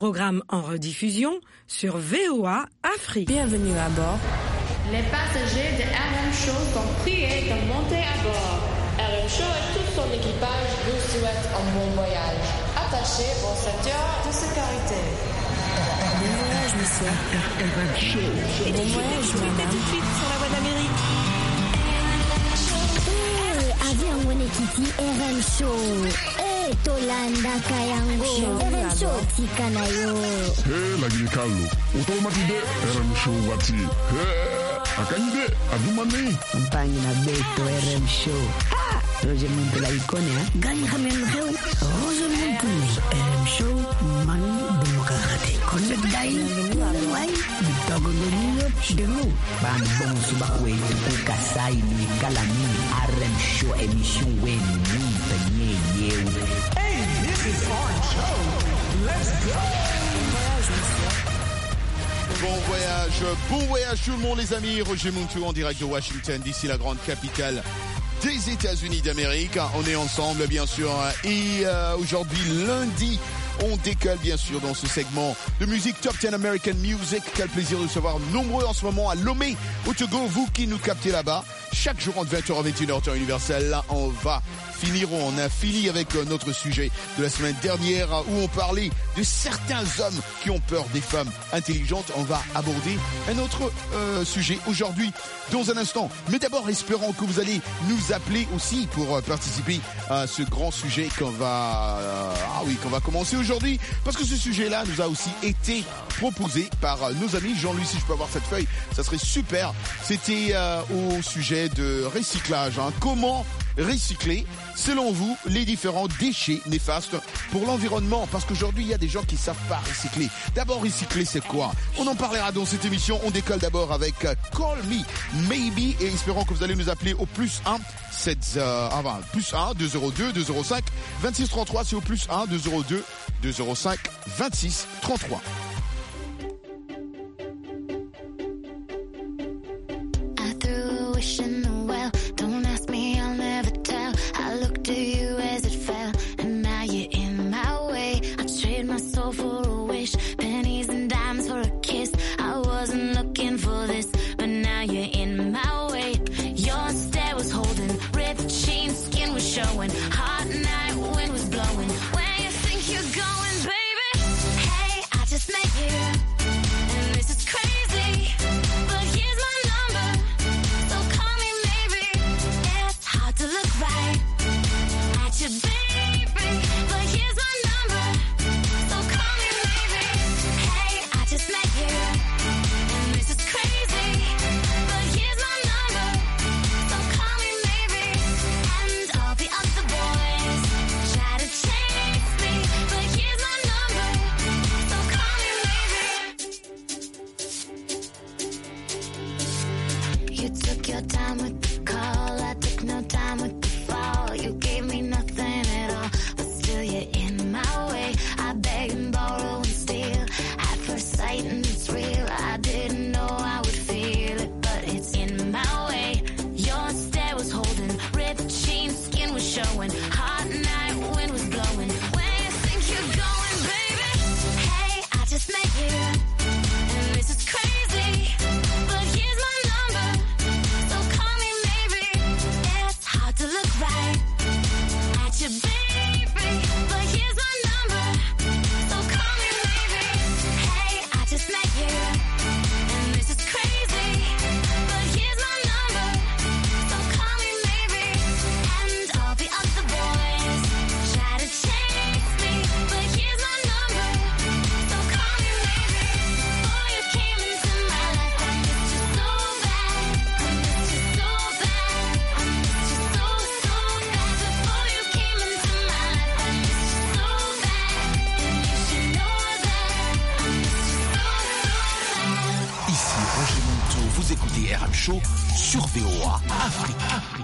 Programme en rediffusion sur VOA Afrique. Bienvenue à bord. Les passagers de RM Show sont priés de monter à bord. RM Show et tout son équipage vous souhaitent un bon voyage. Attachez vos ceintures de sécurité. Bon voyage, monsieur. RM Show. Bon voyage, madame. Tout de suite sur la voie d'Amérique. Avion Wenekiti RM Show. Tolanda Kayango. RM Show Tikanayo. Lagi Carlo. Automatique RM Show Wati. Akanyide Adumani. Campagne na Beto RM Show. Roger Montela Icone. Gani Hamen Heu. Roger Montela RM Show. Mani Demokrate. Connect Dai. Wai. Bitogolino Delo. Ban bon subakwe. Ukasai ni kalami. RM Show émission wen ni penye yeu. Hey, this is our show. Let's go. Bon voyage tout le monde les amis. Roger Montou en direct de Washington, d'ici la grande capitale des États-Unis d'Amérique. On est ensemble bien sûr et aujourd'hui lundi, on décolle bien sûr dans ce segment de musique Top 10 American Music. Quel plaisir de recevoir nombreux en ce moment à Lomé au Togo, vous qui nous captez là-bas. Chaque jour entre 20h à 21h temps universel, là on a fini avec notre sujet de la semaine dernière où on parlait de certains hommes qui ont peur des femmes intelligentes. On va aborder un autre sujet aujourd'hui dans un instant. Mais d'abord, espérons que vous allez nous appeler aussi pour participer à ce grand sujet qu'on va commencer aujourd'hui. Parce que ce sujet-là nous a aussi été proposé par nos amis. Jean-Louis, si je peux avoir cette feuille, ça serait super. C'était au sujet de recyclage. Comment recycler, selon vous, les différents déchets néfastes pour l'environnement? Parce qu'aujourd'hui, il y a des gens qui ne savent pas recycler. D'abord, recycler, c'est quoi? On en parlera dans cette émission. On décolle d'abord avec Call Me Maybe et espérons que vous allez nous appeler au plus 1 202 205 26 33. C'est au plus 1 202 205 26 33. Show sur VOA Afrique.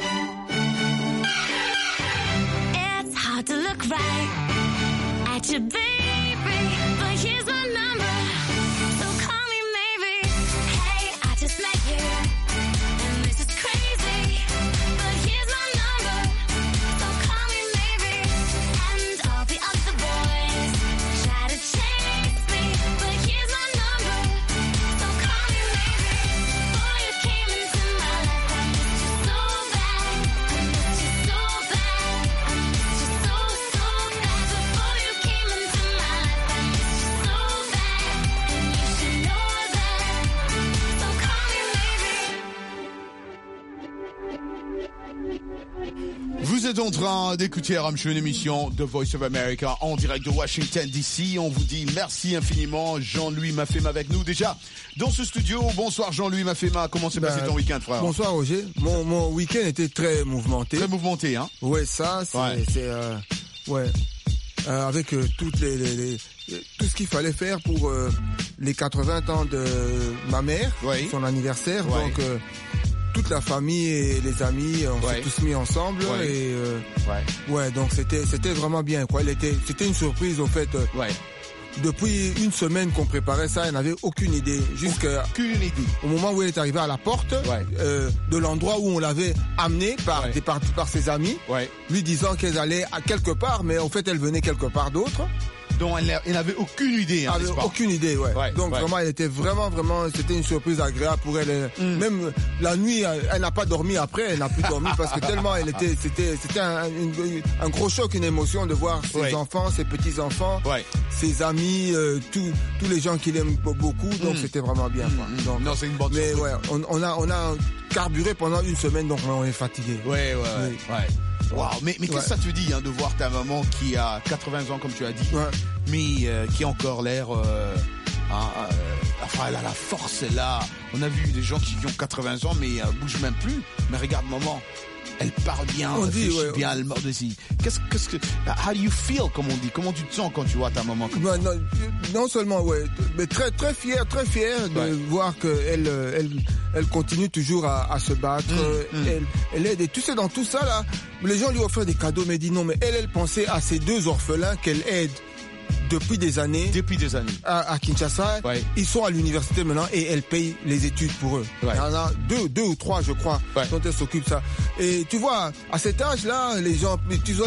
It's hard to look right at your baby, but here's my number, so call me maybe. Hey, I just met you, and this is crazy, but here's my number, so call me maybe. And all the other boys try to change êtes en train d'écouter RM Show, une émission de Voice of America en direct de Washington DC. On vous dit merci infiniment. Jean-Louis Mafema avec nous déjà dans ce studio. Bonsoir Jean-Louis Mafema. Comment s'est passé ton week-end, frère? Bonsoir Roger. Mon week-end était très mouvementé. Très mouvementé, hein? Ouais, ça, avec toutes tout ce qu'il fallait faire pour les 80 ans de ma mère, son anniversaire. Donc toute la famille et les amis, on s'est tous mis ensemble et donc c'était vraiment bien, quoi. C'était une surprise au fait. Depuis une semaine qu'on préparait ça, elle n'avait aucune idée. Au moment où elle est arrivée à la porte de l'endroit où on l'avait amenée par ses amis, lui disant qu'elle allait à quelque part, mais en fait elle venait quelque part d'autre. Donc elle n'avait aucune idée, hein, n'est-ce pas? Aucune idée, Donc vraiment, elle était vraiment, c'était une surprise agréable pour elle. Même la nuit, elle n'a pas dormi après, elle n'a plus dormi parce que tellement c'était un gros choc, une émotion de voir ses enfants, ses petits-enfants, ses amis, tous les gens qui l'aiment beaucoup. Donc c'était vraiment bien, quoi. Donc, non, c'est une bonne surprise. Mais on a carburé pendant une semaine, donc on est fatigué. Wow, mais qu'est-ce que ça te dit, hein, de voir ta maman qui a 80 ans, comme tu as dit, mais qui a encore l'air... enfin, elle a la force, elle a... On a vu des gens qui ont 80 ans, mais bougent même plus. Mais regarde, maman, elle parle bien, elle réfléchit bien, elle mord dessus. Qu'est-ce que... How do you feel, comme on dit? Comment tu te sens quand tu vois ta maman comme ça? Non seulement, mais très fier de voir elle continue toujours à se battre. Elle aide. Et tu sais, dans tout ça, là, les gens lui offrent des cadeaux, mais dit non, mais elle pensait à ces 2 orphelins qu'elle aide depuis des années. À Kinshasa. Ils sont à l'université maintenant et elle paye les études pour eux. Il y en a 2 ou 3, je crois, dont elle s'occupe ça. Et tu vois, à cet âge-là, les gens,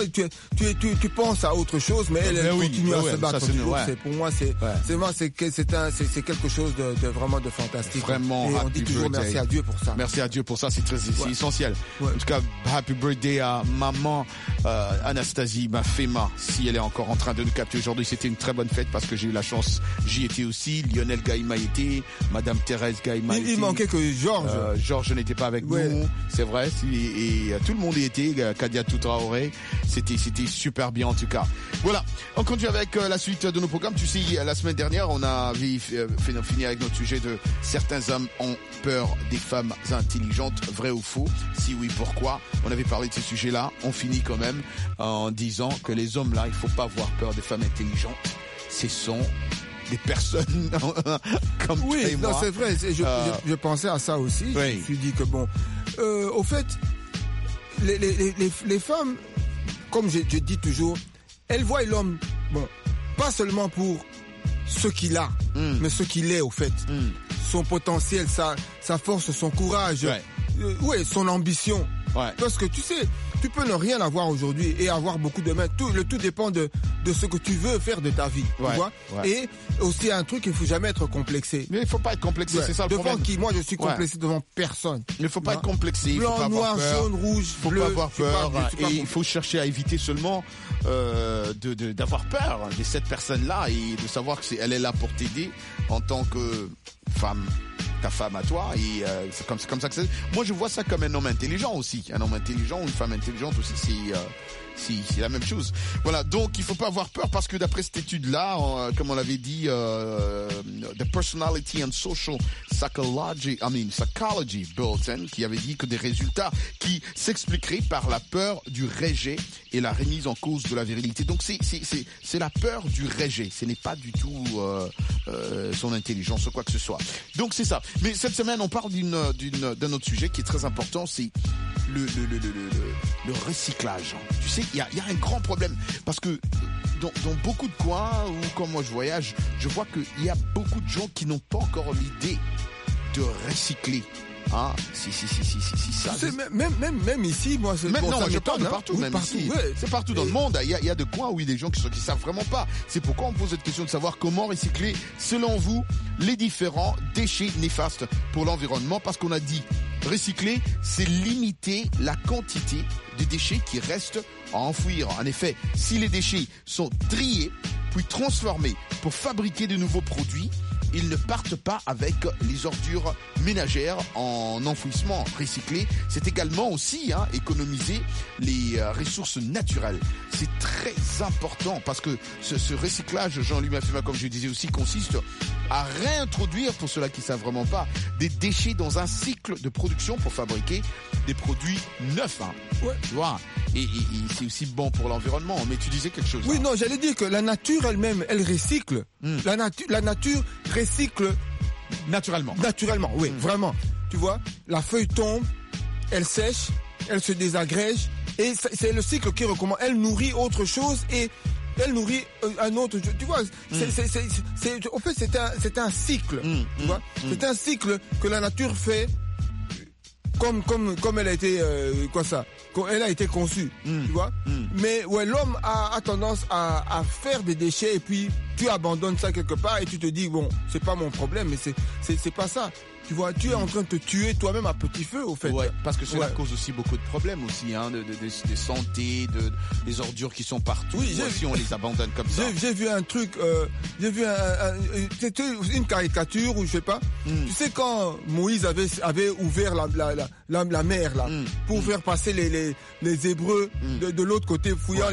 tu penses à autre chose, mais elle continue à se battre. Pour moi, c'est quelque chose de vraiment de fantastique. Vraiment. Et on dit toujours merci à Dieu pour ça. Merci à Dieu pour ça, c'est essentiel. En tout cas, happy birthday à maman Anastasie Mafema, si elle est encore en train de nous capter aujourd'hui. C'était une très bonne fête parce que j'ai eu la chance, j'y étais aussi, Lionel Gaïma y était, Madame Thérèse Gaïma y était. Il manquait que Georges. Georges n'était pas avec nous, c'est vrai, et tout le monde y était, Kadiatou Traoré, c'était super bien en tout cas. Voilà, on continue avec la suite de nos programmes. Tu sais, la semaine dernière, on a fini avec notre sujet de certains hommes ont peur des femmes intelligentes, vrai ou faux? Si oui, pourquoi? On avait parlé de ce sujet-là, on finit quand même en disant que les hommes là, il faut pas avoir peur des femmes intelligentes. Ce sont des personnes comme toi et moi. Oui, c'est vrai. Je pensais à ça aussi. Je me suis dit que au fait, les femmes, comme je dis toujours, elles voient l'homme, pas seulement pour ce qu'il a, mais ce qu'il est au fait. Son potentiel, sa force, son courage, son ambition. Parce que tu sais, tu peux ne rien avoir aujourd'hui et avoir beaucoup demain. Le tout dépend de ce que tu veux faire de ta vie. Tu vois. Et aussi un truc, il ne faut jamais être complexé. Mais il ne faut pas être complexé, c'est ça le problème. Devant qui? Moi, je suis complexé devant personne. Il ne faut pas être complexé. Blanc, noir, jaune, rouge, bleu. Il ne faut pas avoir peur. Et il faut chercher à éviter seulement d'avoir peur de cette personne-là et de savoir qu'elle est là pour t'aider en tant que femme. Ta femme à toi, et c'est comme ça que c'est. Moi, je vois ça comme un homme intelligent aussi. Un homme intelligent ou une femme intelligente aussi, c'est la même chose. Voilà, donc il faut pas avoir peur parce que d'après cette étude-là, comme on l'avait dit, The Personality and Social Psychology Bulletin, qui avait dit que des résultats qui s'expliqueraient par la peur du rejet et la remise en cause de la virilité. Donc c'est la peur du rejet. Ce n'est pas du tout son intelligence ou quoi que ce soit. Donc c'est ça. Mais cette semaine, on parle d'un autre sujet qui est très important, c'est le recyclage. Tu sais, il y a un grand problème parce que dans beaucoup de coins où quand moi je voyage, je vois qu'il y a beaucoup de gens qui n'ont pas encore l'idée de recycler. Ah, si ça. Même ici, moi, c'est même, bon, non, ça je parle de partout, même partout, ici. C'est partout dans le monde. Il y a des coins où il y a des gens qui savent vraiment pas. C'est pourquoi on pose cette question de savoir comment recycler, selon vous, les différents déchets néfastes pour l'environnement. Parce qu'on a dit, recycler, c'est limiter la quantité de déchets qui restent à enfouir. En effet, si les déchets sont triés, puis transformés pour fabriquer de nouveaux produits, ils ne partent pas avec les ordures ménagères en enfouissement recyclé. C'est également aussi économiser les ressources naturelles. C'est très important parce que ce recyclage, Jean-Louis Mafema, comme je disais aussi, consiste à réintroduire, pour ceux-là qui ne savent vraiment pas, des déchets dans un cycle de production pour fabriquer des produits neufs. Ouais. Tu vois, et c'est aussi bon pour l'environnement. Mais tu disais quelque chose. Oui, non, j'allais dire que la nature elle-même, elle recycle. La nature recycle naturellement. Naturellement, oui, vraiment. Tu vois, la feuille tombe, elle sèche, elle se désagrège, et c'est le cycle qui recommence. Elle nourrit autre chose et elle nourrit un autre. Tu vois, en fait, c'est un cycle. Tu vois, c'est un cycle que la nature fait comme elle a été elle a été conçue, tu vois. Mais ouais, l'homme a tendance à faire des déchets et puis tu abandonnes ça quelque part et tu te dis bon, c'est pas mon problème, mais c'est pas ça. Tu vois, tu es en train de te tuer toi-même à petit feu, au fait. Ouais, parce que cela cause aussi beaucoup de problèmes aussi, de santé, des ordures qui sont partout. Oui, si on les abandonne comme ça. J'ai vu un truc, c'était une caricature ou je sais pas. Tu sais quand Moïse avait ouvert la mer là pour faire passer les Hébreux de l'autre côté, fouillant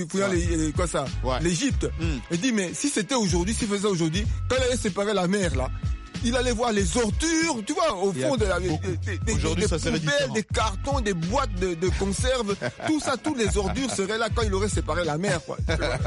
l'Égypte. Il dit mais si c'était aujourd'hui, s'il faisait aujourd'hui, quand il allait séparer la mer là, il allait voir les ordures, tu vois, au fond de des poubelles, des cartons, des boîtes de conserve, tout ça, toutes les ordures seraient là quand il aurait séparé la mer, quoi.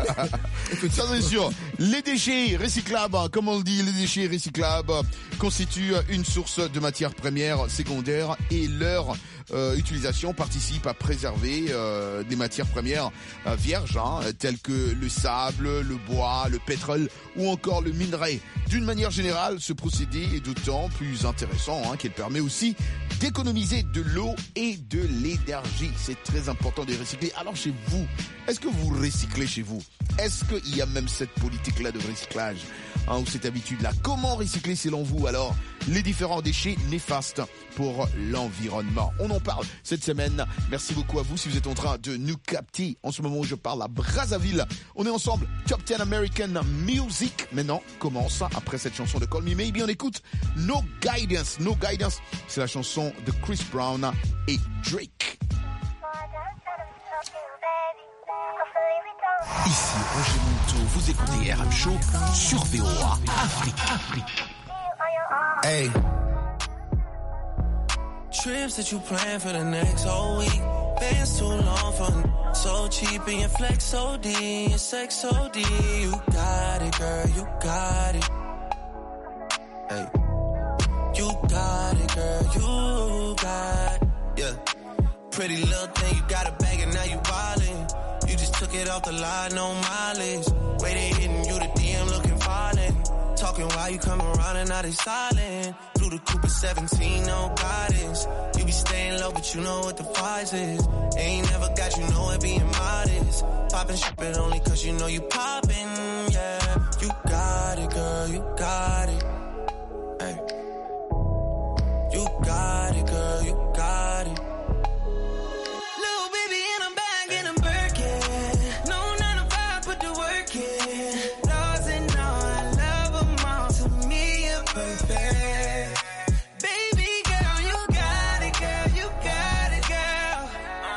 Ça c'est sûr. Les déchets recyclables, comme on le dit, les déchets recyclables constituent une source de matières premières secondaires et leur utilisation participe à préserver des matières premières vierges, telles que le sable, le bois, le pétrole ou encore le minerai. D'une manière générale, ce procédé est d'autant plus intéressant qu'il permet aussi d'économiser de l'eau et de l'énergie. C'est très important de recycler. Alors chez vous, est-ce que vous recyclez chez vous? Est-ce qu'il y a même cette politique-là de recyclage ou cette habitude-là? Comment recycler selon vous alors les différents déchets néfastes pour l'environnement? On en parle cette semaine. Merci beaucoup à vous si vous êtes en train de nous capter en ce moment où je parle à Brazzaville. On est ensemble, Top 10 American Music. Maintenant commence, après cette chanson de Call Me Maybe, on écoute No Guidance. No Guidance, c'est la chanson de Chris Brown et Drake. Ici Roger Monteau, vous écoutez RM Show sur VOA Afrique. Hey. Trips that you plan for the next whole week. Bands too long for so cheap and your flex OD, your sex OD. You got it, girl, you got it. Hey. You got it, girl, you got it. Yeah. Pretty little thing, you got a bag and now you wildin'. You just took it off the line, no mileage. Way they hitting you, the DM looking violent. Talking while you come around and now they silent. Blue the Cooper 17, no guidance. You be staying low, but you know what the price is. Ain't never got you know it being modest. Poppin' shit, but only cause you know you poppin', yeah. You got it, girl, you got it. Hey. You got it, girl, you got it. Little baby in a bag and I'm Birkin. No 9 to 5, put the work in. Laws and all, I love them all. To me, you're perfect. Baby girl, you got it, girl, you got it, girl.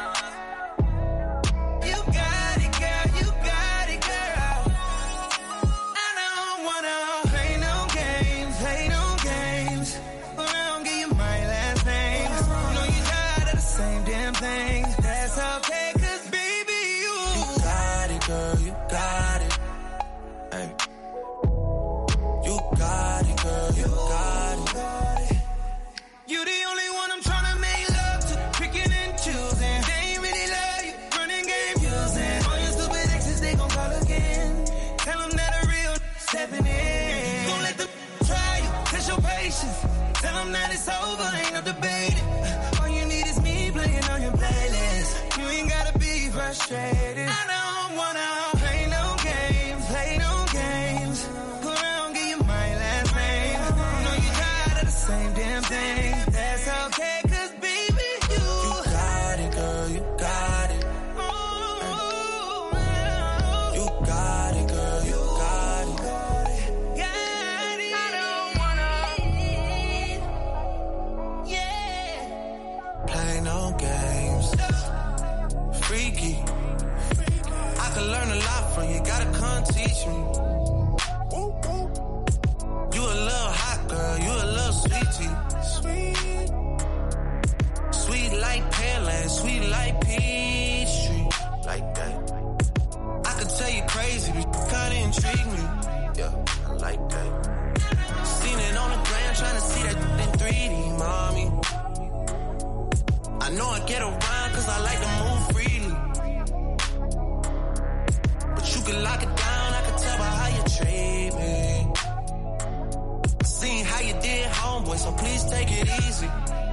You got it, girl, you got it, girl. I don't wanna play no games, play no games. Around, give you my last name. You know you tired of the same damn thing. That's okay, cause baby, you got it, girl, you got it. Hey. You got it, girl, you got it. You the only one I'm tryna make love to, picking and choosing. They ain't really love you, running game using. All your stupid exes, they gon' call again. Tell them that a real stepping in. Gon' let them try you, test your patience. Tell them that it's over, ain't no debating. All you need is me playing on your playlist. You ain't gotta be frustrated. I don't wanna play no games, play no games. Go around, give you my last name. You know you tired of the same damn thing. That's okay, cause baby, you got it, girl, you got it. You got it, girl, you got it. I don't like that. Seen it on the ground, trying to see that in 3D, mommy. I know I get around cause I like to move freely. But you can lock it down, I can tell by how you treat me. Seen how you did, homeboy, so please take it easy.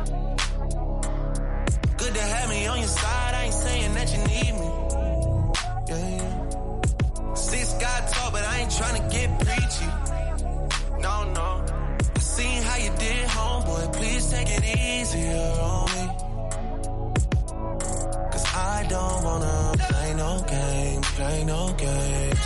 Good to have me on your side, I ain't saying that you need me. Yeah. Six God talk, but I ain't trying to get preachy. No, no. I seen how you did, homeboy, please take it easier on me. Cause I don't wanna play no games, play no games.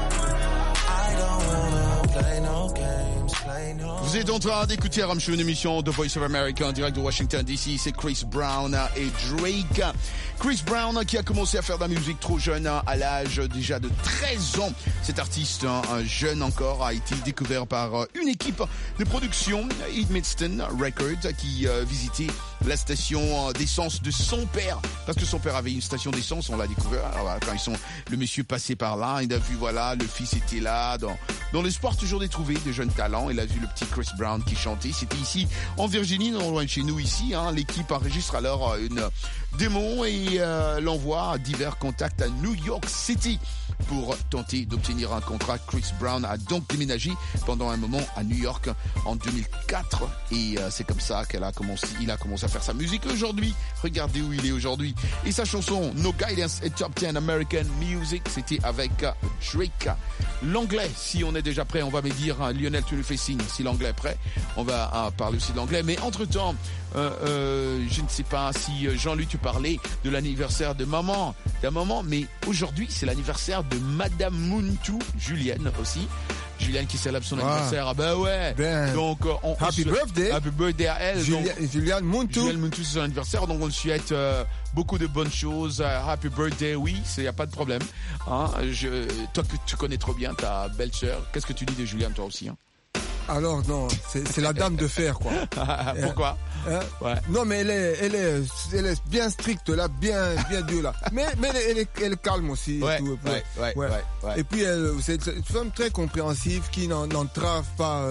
I don't wanna play no games, play no. Vous êtes en train d'écouter RM Show, une émission de Voice of America en direct de Washington DC. C'est Chris Brown et Drake. Chris Brown qui a commencé à faire de la musique trop jeune, à l'âge déjà de 13 ans. Cet artiste, jeune encore, a été découvert par une équipe de production, Edmiston Records, qui visitait la station d'essence de son père. Parce que son père avait une station d'essence, on l'a découvert. Alors, quand le monsieur passait par là, il a vu, voilà, le fils était là, dans l'espoir toujours de trouver de jeunes talents. Il a vu le petit Chris Brown qui chantait. C'était ici, en Virginie, non loin de chez nous ici. L'équipe enregistre alors une démo et l'envoie à divers contacts à New York City pour tenter d'obtenir un contrat. Chris Brown a donc déménagé pendant un moment à New York en 2004 et c'est comme ça il a commencé à faire sa musique. Aujourd'hui, regardez où il est aujourd'hui. Et sa chanson No Guidance est Top 10 American Music, c'était avec Drake. L'anglais, si on est déjà prêt, on va me dire, Lionel, tu le fais signe, si l'anglais est prêt, on va parler aussi de l'anglais. Mais entre-temps, je ne sais pas si Jean-Luc, tu parlais de l'anniversaire de maman, mais aujourd'hui, c'est l'anniversaire de Madame Muntu, Julienne aussi. Julienne qui célèbre son anniversaire. Ah ben ouais. Donc happy birthday. Happy birthday à elle. Julienne Muntu. Julienne Muntu, c'est son anniversaire, donc on lui souhaite beaucoup de bonnes choses. Happy birthday, oui, il y a pas de problème. Toi que tu connais trop bien ta belle-sœur, qu'est-ce que tu dis de Julienne toi aussi? Alors non, c'est la dame de fer quoi. Pourquoi? Ouais. Non mais elle est bien stricte là, bien dure là. Mais elle est calme aussi. Ouais, et tout, ouais. Et puis c'est une femme très compréhensive qui n'entrave pas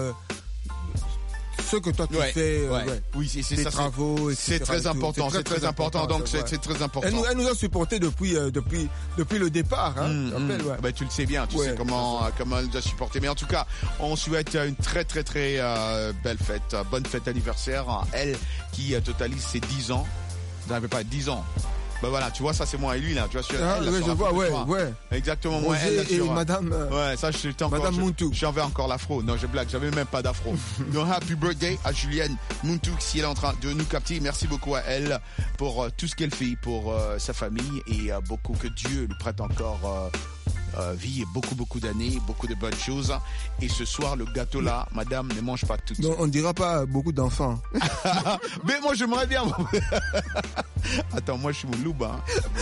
ce que toi tu fais. Oui, c'est tes ça. Travaux, c'est très important. C'est très important. Donc c'est très important. Elle nous a supporté depuis le départ. Tu le sais bien. Tu sais comment elle nous a supporté. Mais en tout cas, on souhaite une très très très belle fête, bonne fête d'anniversaire. Elle qui totalise ses 10 ans. Vous n'avez pas 10 ans. Ben voilà, tu vois, ça c'est moi et lui là, tu vois, je vois, ouais. Exactement, moi et madame. Ouais, ça j'étais encore. Madame Muntu. J'avais encore l'afro. Non, je blague, j'avais même pas d'afro. Donc happy birthday à Julienne Muntu si elle est en train de nous capter. Merci beaucoup à elle pour tout ce qu'elle fait pour sa famille et beaucoup que Dieu lui prête encore. Vie beaucoup d'années, beaucoup de bonnes choses. Et ce soir, le gâteau là, madame ne mange pas tout. Non, on dira pas beaucoup d'enfants. Mais moi, j'aimerais bien. Attends, moi, je suis Moulouba.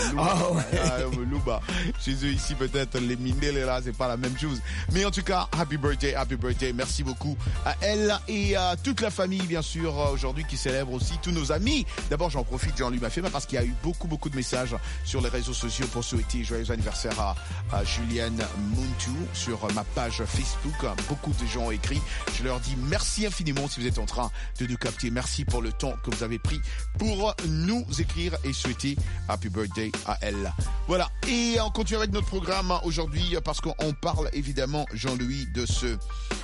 Moulouba. Chez eux ici, peut-être les Mindele là, c'est pas la même chose. Mais en tout cas, happy birthday. Merci beaucoup à elle et à toute la famille, bien sûr, aujourd'hui qui célèbre aussi tous nos amis. D'abord, j'en profite, Jean-Luc Maffé, parce qu'il y a eu beaucoup de messages sur les réseaux sociaux pour souhaiter joyeux anniversaire à Julienne Muntu sur ma page Facebook. Beaucoup de gens ont écrit. Je leur dis merci infiniment si vous êtes en train de nous capter. Merci pour le temps que vous avez pris pour nous écrire et souhaiter happy birthday à elle. Voilà. Et on continue avec notre programme aujourd'hui parce qu'on parle évidemment, Jean-Louis, de ce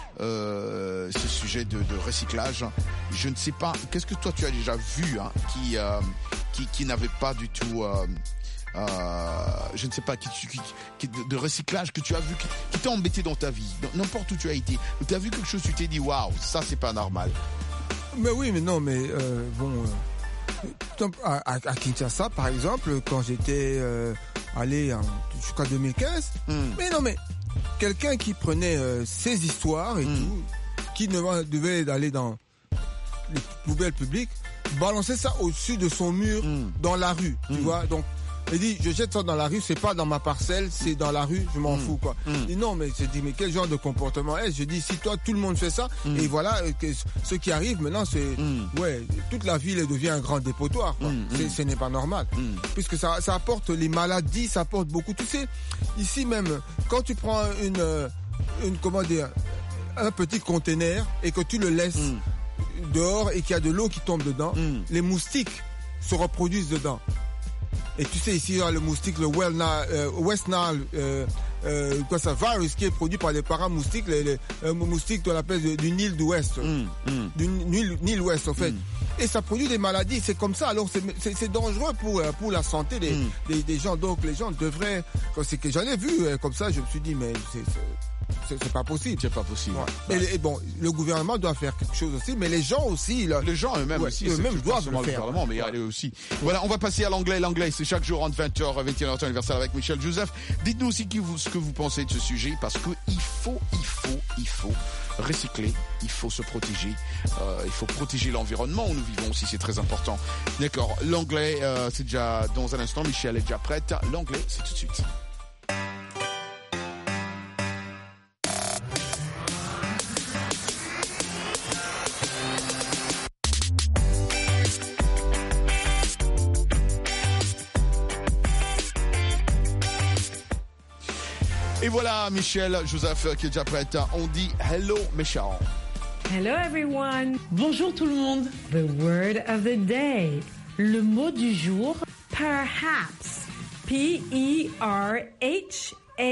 sujet de recyclage. Je ne sais pas, qu'est-ce que toi tu as déjà vu qui n'avait pas du tout... je ne sais pas, de recyclage que tu as vu, qui t'a embêté dans ta vie, n'importe où tu as été, où tu as vu quelque chose, tu t'es dit waouh, ça c'est pas normal. Mais oui, mais non, mais à Kinshasa par exemple, quand j'étais allé jusqu'à 2015, mais non, mais quelqu'un qui prenait ses histoires et tout, qui devait aller dans les poubelles publiques, balançait ça au-dessus de son mur dans la rue, tu vois, donc il dit, je jette ça dans la rue, c'est pas dans ma parcelle, c'est dans la rue, je m'en fous, quoi. Il dit, non, mais je dis, mais quel genre de comportement est-ce? Je dis, si toi, tout le monde fait ça, et voilà, ce qui arrive maintenant, c'est, toute la ville devient un grand dépotoir, quoi. Ce n'est pas normal. Puisque ça apporte les maladies, ça apporte beaucoup. Tu sais, ici même, quand tu prends comment dire, un petit conteneur et que tu le laisses dehors et qu'il y a de l'eau qui tombe dedans, les moustiques se reproduisent dedans. Et tu sais, ici, le moustique, le West Nile virus qui est produit par les paramoustiques, les moustiques qu'on appelle du Nil d'Ouest, du Nil Ouest, en fait. Et ça produit des maladies, c'est comme ça. Alors, c'est dangereux pour la santé des gens. Donc, les gens devraient... C'est que j'en ai vu comme ça, je me suis dit, mais c'est pas possible. C'est pas possible. Ouais. Et bon, le gouvernement doit faire quelque chose aussi, mais les gens aussi... Les gens eux-mêmes aussi. Eux-mêmes doivent le faire. Mais eux aussi. Voilà, on va passer à l'anglais. L'anglais, c'est chaque jour entre 20h et 21h universel avec Michel Joseph. Dites-nous aussi ce que vous pensez de ce sujet, parce que il faut recycler, il faut se protéger, il faut protéger l'environnement où nous vivons aussi, c'est très important. D'accord, l'anglais, c'est déjà dans un instant, Michel est déjà prête. L'anglais, c'est tout de suite. Et voilà, Michel Joseph qui est déjà prête. On dit hello, Michel. Hello everyone. Bonjour tout le monde. The word of the day. Le mot du jour, perhaps. P-E-R-H-A-P-S.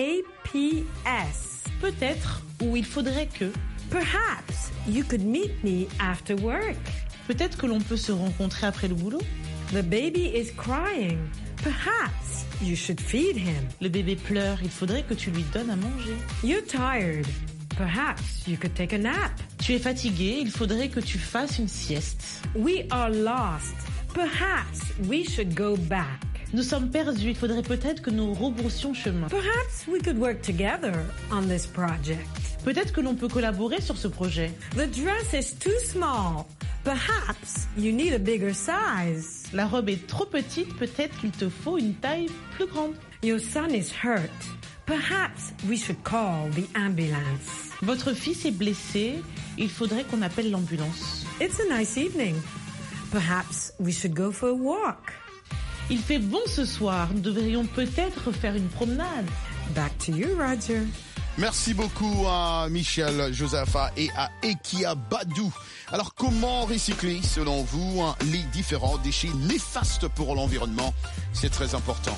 Peut-être ou il faudrait que. Perhaps you could meet me after work. Peut-être que l'on peut se rencontrer après le boulot. The baby is crying. Perhaps you should feed him. Le bébé pleure, il faudrait que tu lui donnes à manger. You're tired. Perhaps you could take a nap. Tu es fatigué, il faudrait que tu fasses une sieste. We are lost. Perhaps we should go back. Nous sommes perdus, il faudrait peut-être que nous rebroussions chemin. Perhaps we could work together on this project. Peut-être que l'on peut collaborer sur ce projet. The dress is too small. Perhaps you need a bigger size. La robe est trop petite, peut-être qu'il te faut une taille plus grande. Your son is hurt. Perhaps we should call the ambulance. Votre fils est blessé, il faudrait qu'on appelle l'ambulance. It's a nice evening. Perhaps we should go for a walk. Il fait bon ce soir, nous devrions peut-être faire une promenade. Back to you, Roger. Merci beaucoup à Michel Joseph et à Ekia Badou. Alors, comment recycler, selon vous, les différents déchets néfastes pour l'environnement? C'est très important.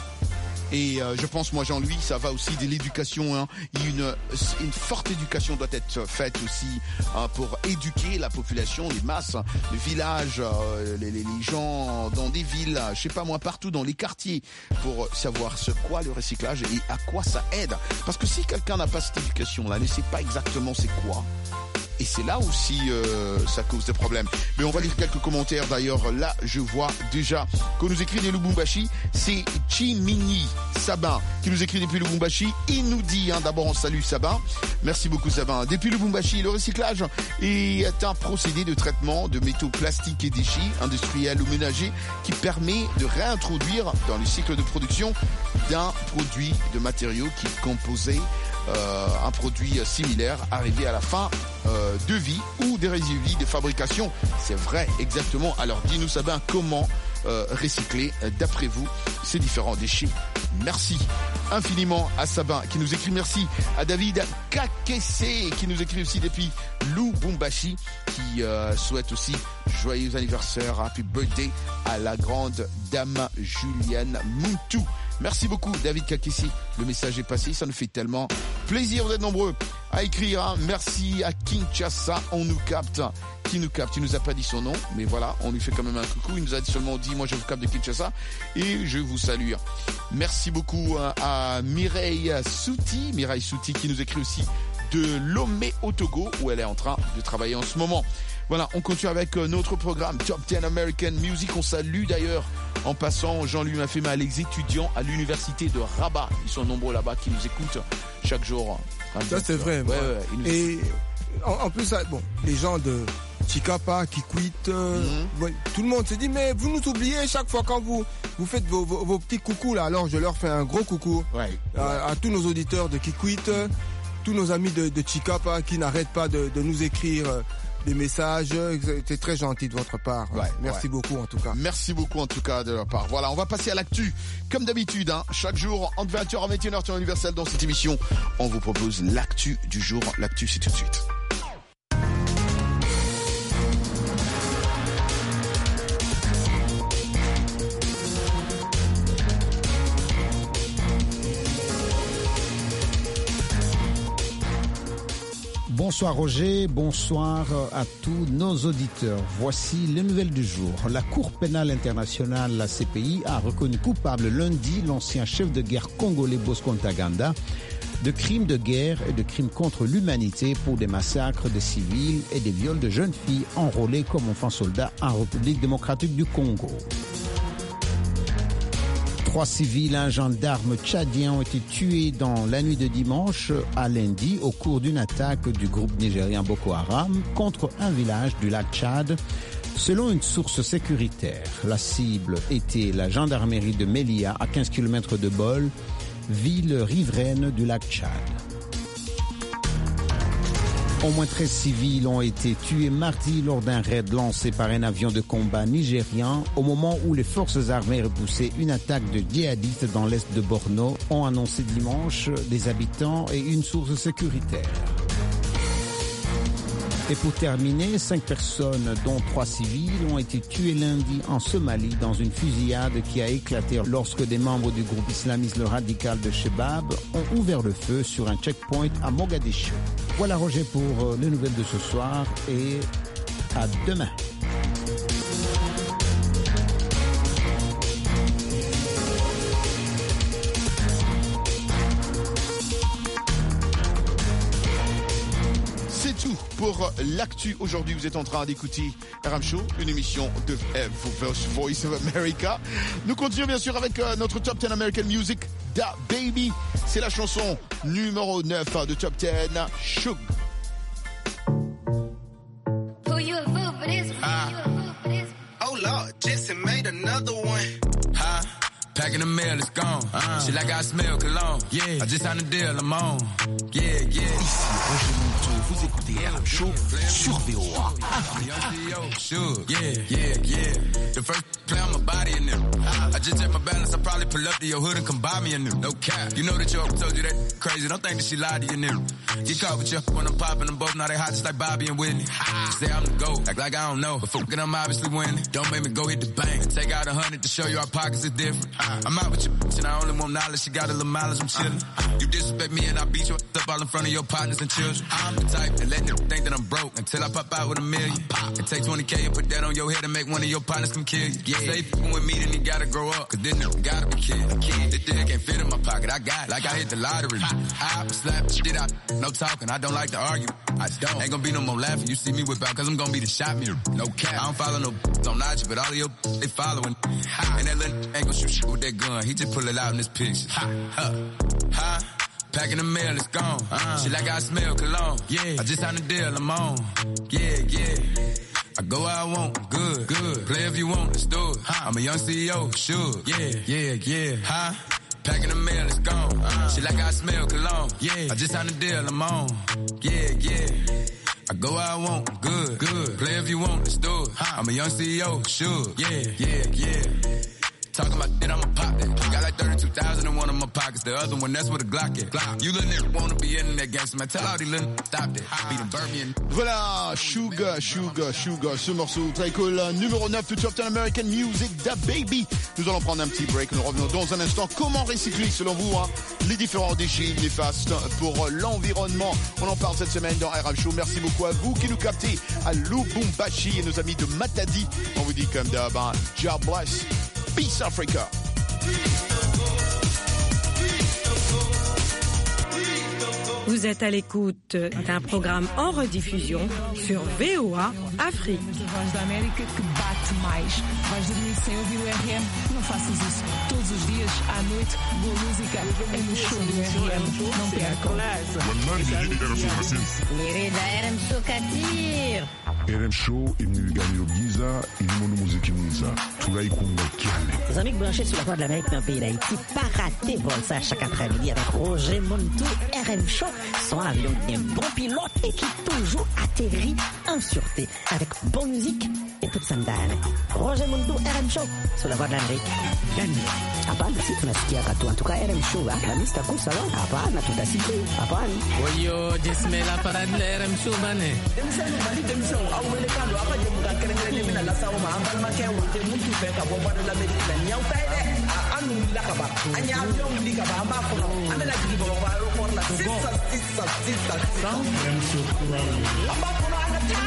Et je pense, moi, Jean-Louis, ça va aussi de l'éducation. Une forte éducation doit être faite aussi pour éduquer la population, les masses, les villages, les gens dans des villes, je sais pas moi, partout dans les quartiers, pour savoir ce qu'est le recyclage et à quoi ça aide. Parce que si quelqu'un n'a pas cette éducation-là, ne sait pas exactement c'est quoi. Et c'est là aussi ça cause des problèmes. Mais on va lire quelques commentaires. D'ailleurs, là, je vois déjà qu'on nous écrit des Lubumbashi. C'est Chimini Sabin qui nous écrit depuis Lubumbashi. Il nous dit, d'abord on salue Sabin. Merci beaucoup Sabin. Depuis Lubumbashi, le recyclage est un procédé de traitement de métaux plastiques et déchets industriels ou ménagers qui permet de réintroduire dans le cycle de production d'un produit de matériaux qui composait un produit similaire arrivé à la fin de vie ou des résidus de fabrication. C'est vrai, exactement. Alors dis-nous Sabin, comment recycler d'après vous ces différents déchets? Merci infiniment à Sabin qui nous écrit, merci à David Kakese qui nous écrit aussi depuis Lubumbashi, qui souhaite aussi joyeux anniversaire, happy birthday à la grande dame Juliane Muntu. Merci beaucoup David Kakessi, le message est passé, ça nous fait tellement plaisir, vous êtes nombreux à écrire, Merci à Kinshasa, on nous capte. Qui nous capte, il nous a pas dit son nom, mais voilà, on lui fait quand même un coucou, il nous a seulement dit, moi je vous capte de Kinshasa, et je vous salue. Merci beaucoup à Mireille Souti qui nous écrit aussi de Lomé au Togo, où elle est en train de travailler en ce moment. Voilà, on continue avec notre programme Top 10 American Music. On salue d'ailleurs, en passant, Jean-Louis Mafema, les étudiants à l'université de Rabat. Ils sont nombreux là-bas qui nous écoutent chaque jour. Ça c'est vrai. Ouais, et en plus, bon, les gens de Chikapa, Kikwit, tout le monde se dit, mais vous nous oubliez chaque fois quand vous faites vos petits coucous là. Alors je leur fais un gros coucou à tous nos auditeurs de Kikwit, tous nos amis de Chikapa qui n'arrêtent pas de nous écrire des messages. C'est très gentil de votre part. Merci beaucoup en tout cas. Merci beaucoup en tout cas de leur part. Voilà, on va passer à l'actu. Comme d'habitude, chaque jour, entre 20h et 21h, temps universel dans cette émission, on vous propose l'actu du jour. L'actu, c'est tout de suite. Bonsoir Roger, bonsoir à tous nos auditeurs. Voici les nouvelles du jour. La Cour pénale internationale, la CPI, a reconnu coupable lundi l'ancien chef de guerre congolais Bosco Ntaganda de crimes de guerre et de crimes contre l'humanité pour des massacres de civils et des viols de jeunes filles enrôlées comme enfants soldats en République démocratique du Congo. 3 civils et un gendarme tchadien ont été tués dans la nuit de dimanche à lundi au cours d'une attaque du groupe nigérien Boko Haram contre un village du lac Tchad. Selon une source sécuritaire, la cible était la gendarmerie de Melia à 15 km de Bol, ville riveraine du lac Tchad. Au moins 13 civils ont été tués mardi lors d'un raid lancé par un avion de combat nigérien au moment où les forces armées repoussaient une attaque de djihadistes dans l'est de Borno, ont annoncé dimanche des habitants et une source sécuritaire. Et pour terminer, 5 personnes, dont 3 civils, ont été tuées lundi en Somalie dans une fusillade qui a éclaté lorsque des membres du groupe islamiste radical de Shebab ont ouvert le feu sur un checkpoint à Mogadiscio. Voilà Roger pour les nouvelles de ce soir et à demain. Pour l'actu, aujourd'hui, vous êtes en train d'écouter RM Show, une émission de Voice of America. Nous continuons bien sûr avec notre Top 10 American Music, Da Baby. C'est la chanson numéro 9 de Top 10, Shug. Oh Lord, Jason made another one. Packing the mail, it's gone. She like I smell cologne. Yeah, I just signed a deal, I'm on. Yeah. Ici Roger Monteau, vous écoutez RM Show sur VOA Afrique. Yeah. The first play on my body in them. I just check my balance, I probably pull up to your hood and come buy me a new. No cap. You know that your told you that crazy. Don't think that she lied to you, nigga. Get caught with you when I'm popping them both. Now they hot just like Bobby and Whitney. Say I'm the GOAT, act like I don't know. But fuck it, I'm obviously winning. Don't make me go hit the bank and take out 100 to show you our pockets are different. I'm out with your bitch and I only want knowledge. She got a little mileage, I'm chillin'. You disrespect me and I beat you up all in front of your partners and children. I'm the type that let them think that I'm broke until I pop out with $1 million. And take 20K and put that on your head and make one of your partners come kill you. Yeah. Say f***ing with me, then he gotta grow up, cause then you gotta be kid. This thing can't fit in my pocket, I got it, like I hit the lottery. I slap shit out, no talking, I don't like to argue. I don't. Ain't gonna be no more laughing, you see me whip out, cause I'm gonna be the shot mirror. No cap, I don't follow no on IG, but all of your they following. And that little ain't gonna shoot shit with that gun, he just pull it out in this picture. Packing the mail, it's gone. She like I smell cologne. Yeah, I just signed a deal, I'm on. Yeah. I go where I want, good. Play if you want, let's do it. I'm a young CEO, sure. Yeah. Packing the mail, it's gone. She like I smell cologne. Yeah, I just signed a deal, I'm on. Yeah. I go where I want, good. Play if you want, let's do it. I'm a young CEO, sure. Yeah. Talking about that, I'ma pop that. Got like 32,000 in one of my pockets. The other one, that's where the Glock at. You little nigga wanna be in that gangster, man. Tell all these little stop that. Be the Birmingham. Voilà, Sugar. Ce morceau très cool. Numéro 9 du Top 10 American Music, Da Baby. Nous allons prendre un petit break. Nous revenons dans un instant. Comment recycler, selon vous, les différents déchets néfastes pour l'environnement? On en parle cette semaine dans RM Show. Merci beaucoup à vous qui nous captez à Lubumbashi et nos amis de Matadi. On vous dit comme d'hab, God bless. Peace Africa. Vous êtes à l'écoute d'un programme en rediffusion sur VOA Afrique. Voz da América que bate mais. Vais dormir sem ouvir o RM? Não faças isso. Todos os dias, à noite, boa música é no show do RM. Não percam. Lirida RM Show Katir. RM Show imnigani Giza ilimono muziki mwiza tunaikunga kiale. Les amis branchés sur la voie de l'Amérique dans le pays d'Haïti, pas rater vol ça chaque après-midi avec Roger Monteau, RM Show, son avion un bon pilote et qui toujours atterrit en sûreté avec bonne musique et toute sandale. Roger Monteau, RM Show, sur la voie de l'Amérique. Gagne. Hapana, si tunasikia katu. En tout cas, RM Show, la mista kusa lo. Hapana, tutasikia. Hapana. Oyo, jismela para RM Show bane. Awelekalo abaje mukakerengene mina la sawo ma ambal ma kewo te mutu fe ka bo ba la medina nyaw tay de anu lakaba anya avion likaba amba kono amena jigi baba ba aéroport la sisa amba kono anata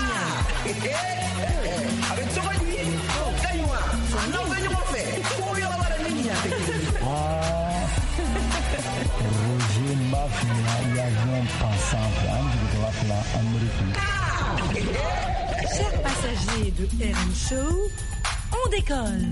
avec Sogodi kanywa non venyo mo fait pour yo la nini ya Roger Mafia l'avion pensant Chers passagers de RM Show, on décolle.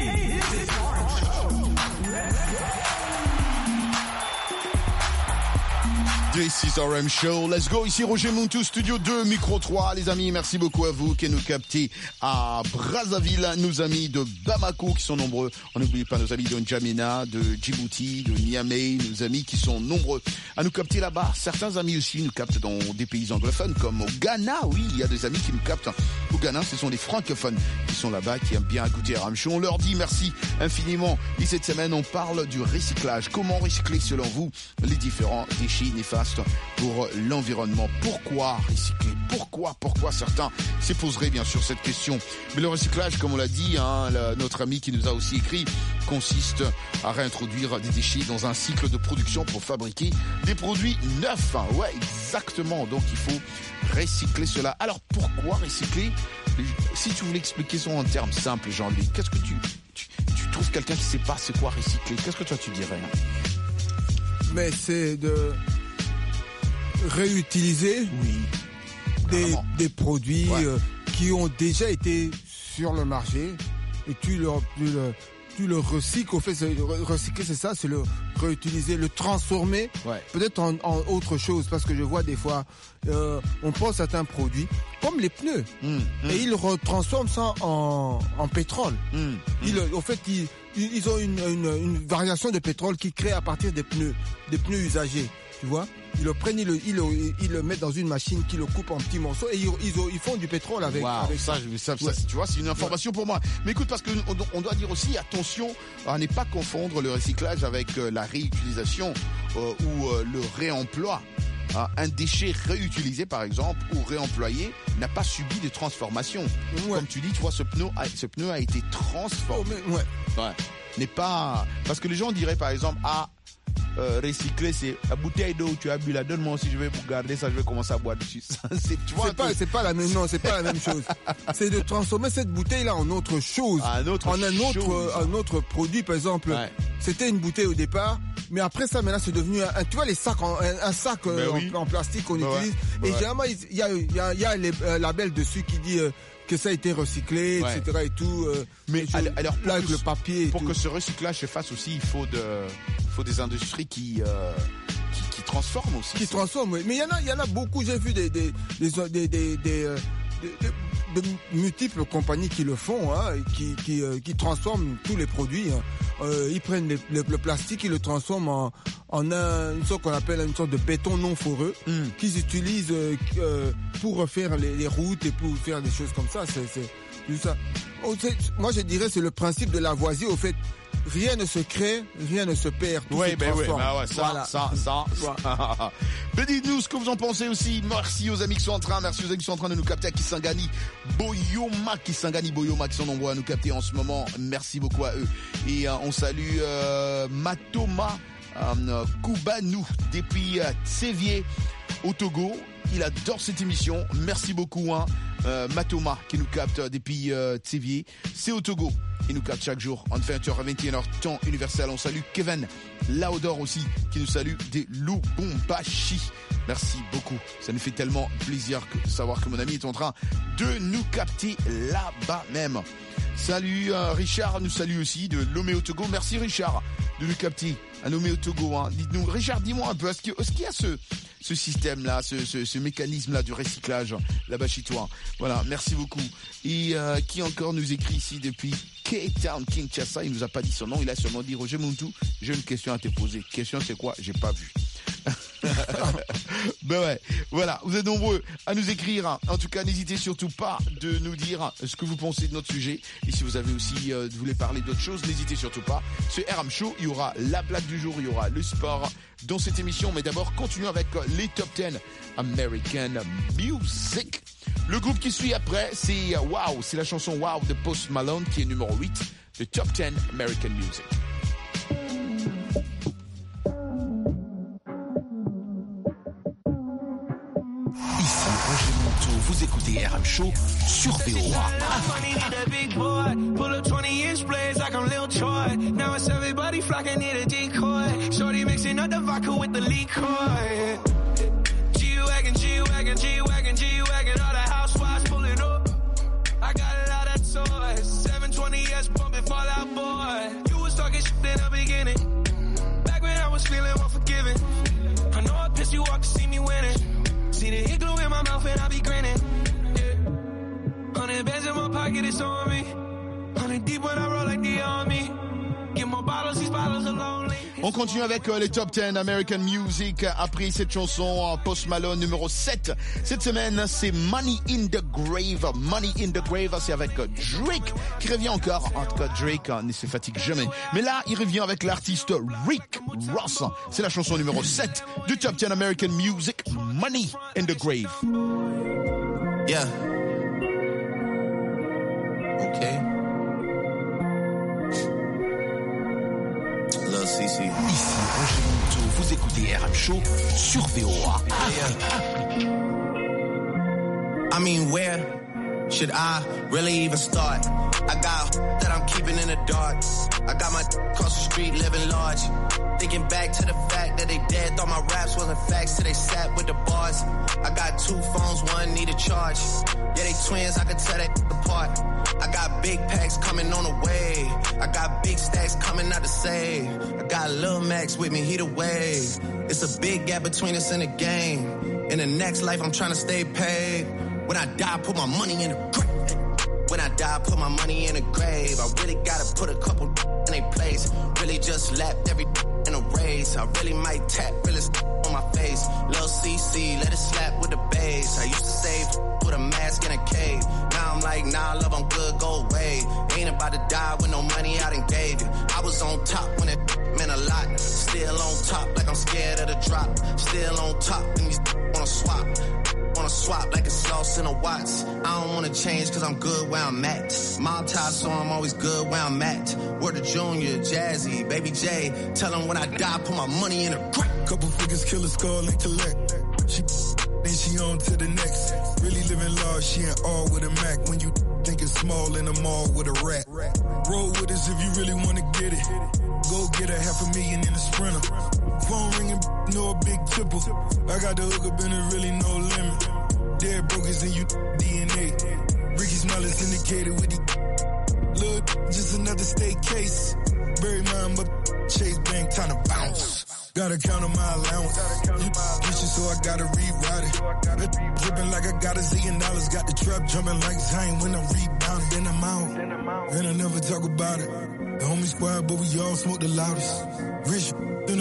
This is RM Show. Let's go. Ici Roger Muntu, Studio 2, Micro 3. Les amis, merci beaucoup à vous qui nous captez à Brazzaville, nos amis de Bamako qui sont nombreux. On n'oublie pas nos amis de N'Djamena, de Djibouti, de Niamey, nos amis qui sont nombreux à nous capter là-bas. Certains amis aussi nous captent dans des pays anglophones comme au Ghana. Oui, il y a des amis qui nous captent au Ghana. Ce sont des francophones qui sont là-bas, qui aiment bien écouter RM Show. On leur dit merci infiniment. Et cette semaine, on parle du recyclage. Comment recycler selon vous les différents déchets néfastes pour l'environnement? Pourquoi recycler? Pourquoi certains se poseraient bien sûr cette question? Mais le recyclage, comme on l'a dit, notre ami qui nous a aussi écrit, consiste à réintroduire des déchets dans un cycle de production pour fabriquer des produits neufs. Ouais, exactement. Donc il faut recycler cela. Alors pourquoi recycler? Si tu voulais expliquer ça en termes simples, Jean-Louis, qu'est-ce que tu trouves quelqu'un qui sait pas c'est quoi recycler? Qu'est-ce que toi tu dirais? Mais c'est de réutiliser des produits qui ont déjà été sur le marché et tu le recycles. Au fait, recycler, c'est ça, c'est le réutiliser, le transformer, peut-être en autre chose. Parce que je vois des fois, on prend certains produits, comme les pneus, et ils retransforment ça en pétrole. Au fait, ils ont une variation de pétrole qui crée à partir des pneus usagés. Tu vois, ils le prennent, ils le mettent dans une machine qui le coupe en petits morceaux et ils font du pétrole avec ça. Tu vois, c'est une information pour moi. Mais écoute, parce qu'on doit dire aussi attention à ne pas confondre le recyclage avec la réutilisation ou le réemploi. Un déchet réutilisé, par exemple, ou réemployé, n'a pas subi de transformation. Comme tu dis, tu vois, ce pneu a été transformé. N'est pas parce que les gens diraient, par exemple, recycler, c'est la bouteille d'eau tu as bu là, donne-moi aussi, je vais vous garder ça, je vais commencer à boire dessus. C'est pas la même chose. C'est de transformer cette bouteille là en autre chose, un autre produit. Par exemple, c'était une bouteille au départ, mais après ça maintenant c'est devenu tu vois les sacs un sac en plastique qu'on utilise et généralement il y a les labels dessus qui dit que ça a été recyclé, etc. et tout. Mais alors là, avec le papier. Pour que ce recyclage se fasse aussi, il faut des industries qui transforment aussi. Qui transforment, oui. Mais il y en a beaucoup. J'ai vu des multiples compagnies qui le font, qui transforment tous les produits. Ils prennent le plastique, ils le transforment en une sorte qu'on appelle une sorte de béton non foreux qu'ils utilisent pour refaire les routes et pour faire des choses comme ça. C'est ça. Moi, je dirais c'est le principe de Lavoisier. Au fait, rien ne se crée, rien ne se perd. Tout se transforme. Ça. Mais dites-nous ce que vous en pensez aussi. Merci aux amis qui sont en train de nous capter à Kisangani, Boyoma qui sont nombreux à nous capter en ce moment. Merci beaucoup à eux. Et on salue Matoma Koubanou depuis Tsévié au Togo. Il adore cette émission. Merci beaucoup, Matoma qui nous capte depuis Tsévié. C'est au Togo. Il nous capte chaque jour en 20h à 21h temps universel. On salue Kevin Laodor aussi qui nous salue des Lubumbashi. Merci beaucoup. Ça nous fait tellement plaisir de savoir que mon ami est en train de nous capter là-bas même. Salut Richard nous salue aussi de Lomé au Togo. Merci Richard de nous capter à Lomé au Togo. Dites-nous, Richard, dis-moi un peu, est-ce qu'il y a ce système-là, ce mécanisme-là du recyclage là-bas chez toi? Voilà, merci beaucoup. Et qui encore nous écrit ici depuis Cape Town, Kinshasa? Il nous a pas dit son nom, il a seulement dit Roger Muntu, j'ai une question à te poser. Question, c'est quoi? J'ai pas vu. Ben ouais, voilà, vous êtes nombreux à nous écrire. En tout cas, n'hésitez surtout pas de nous dire ce que vous pensez de notre sujet. Et si vous avez aussi voulez parler d'autres choses, n'hésitez surtout pas. Ce RM Show, il y aura la blague du jour, il y aura le sport dans cette émission. Mais d'abord, continuons avec les top 10 American Music. Le groupe qui suit après, c'est Wow, c'est la chanson Wow de Post Malone qui est numéro 8 de Top 10 American Music. écoutez RM Show sur VOA. Shorty mixing up the vodka with the liquor. G-Wagon, G-Wagon, G-Wagon, G-Wagon. All the housewives pulling up. I got a lot of toys. 720S pumping Fallout Boy. You was talking shit in the beginning. Back when I was feeling unforgiving. I know I pissed you off to see me winning. See the hit glue in my mouth and I be grinning. Yeah. 100 bands in my pocket, it's on me. 100 deep when I roll like the army. Get more bottles, these bottles are lonely. On continue avec les Top 10 American Music. Après cette chanson, Post Malone numéro 7. Cette semaine, c'est Money in the Grave. Money in the Grave, c'est avec Drake qui revient encore. En tout cas, Drake ne se fatigue jamais. Mais là, il revient avec l'artiste Rick Ross. C'est la chanson numéro 7 du Top 10 American Music, Money in the Grave. Yeah. Okay. Ici, Roger Monteau, vous écoutez RM Show sur VOA. I mean, where should I really even start? I got that I'm keeping in the dark. I got my across the street living large. Thinking back to the fact that they dead, thought my raps wasn't facts till they sat with the bars. I got 2 phones, one need a charge. Yeah, they twins, I could tell they apart. I got big packs coming on the way. I got big stacks coming out to save. I got Lil Max with me, he the wave. It's a big gap between us in the game. In the next life, I'm trying to stay paid. When I die, put my money in the grave. When I die, put my money in the grave. I really gotta put a couple in a place. Really just lapped every in a race. I really might tap really on my face. Lil CC, let it slap with the bass. I used to save with a mask in a cave. Now I'm like, nah, love, I'm good, go away. Ain't about to die with no money I done gave you. I was on top when it meant a lot. Still on top like I'm scared of the drop. Still on top when these wanna swap. Wanna swap like it's lost in a watts. I don't wanna change cause I'm good where I'm at. Mob tie, so I'm always good where I'm at. Word to Junior, Jazzy, Baby J. Tell them when I die, put my money in a crack. Couple figures, kill a skull and collect. She then she on to the next. Really living large, she in all with a Mac. When you think it's small in the mall with a rat. Roll with us if you really wanna get it. Go get a $500,000 in a Sprinter. Phone ringing, no a big tipple. I got the hook up and it really no limit. Dead brokers in you DNA. Ricky Smiley syndicated with the look, just another state case. Bury mine, but Chase Bank time to bounce. Gotta count on my allowance. You so I gotta rewrite it. Dripping like I got $1 zillion. Got the trap jumping like Zane when I'm rebounding. Then I'm out. And I never talk about it. The homie squad, but we all smoke the loudest. Rich.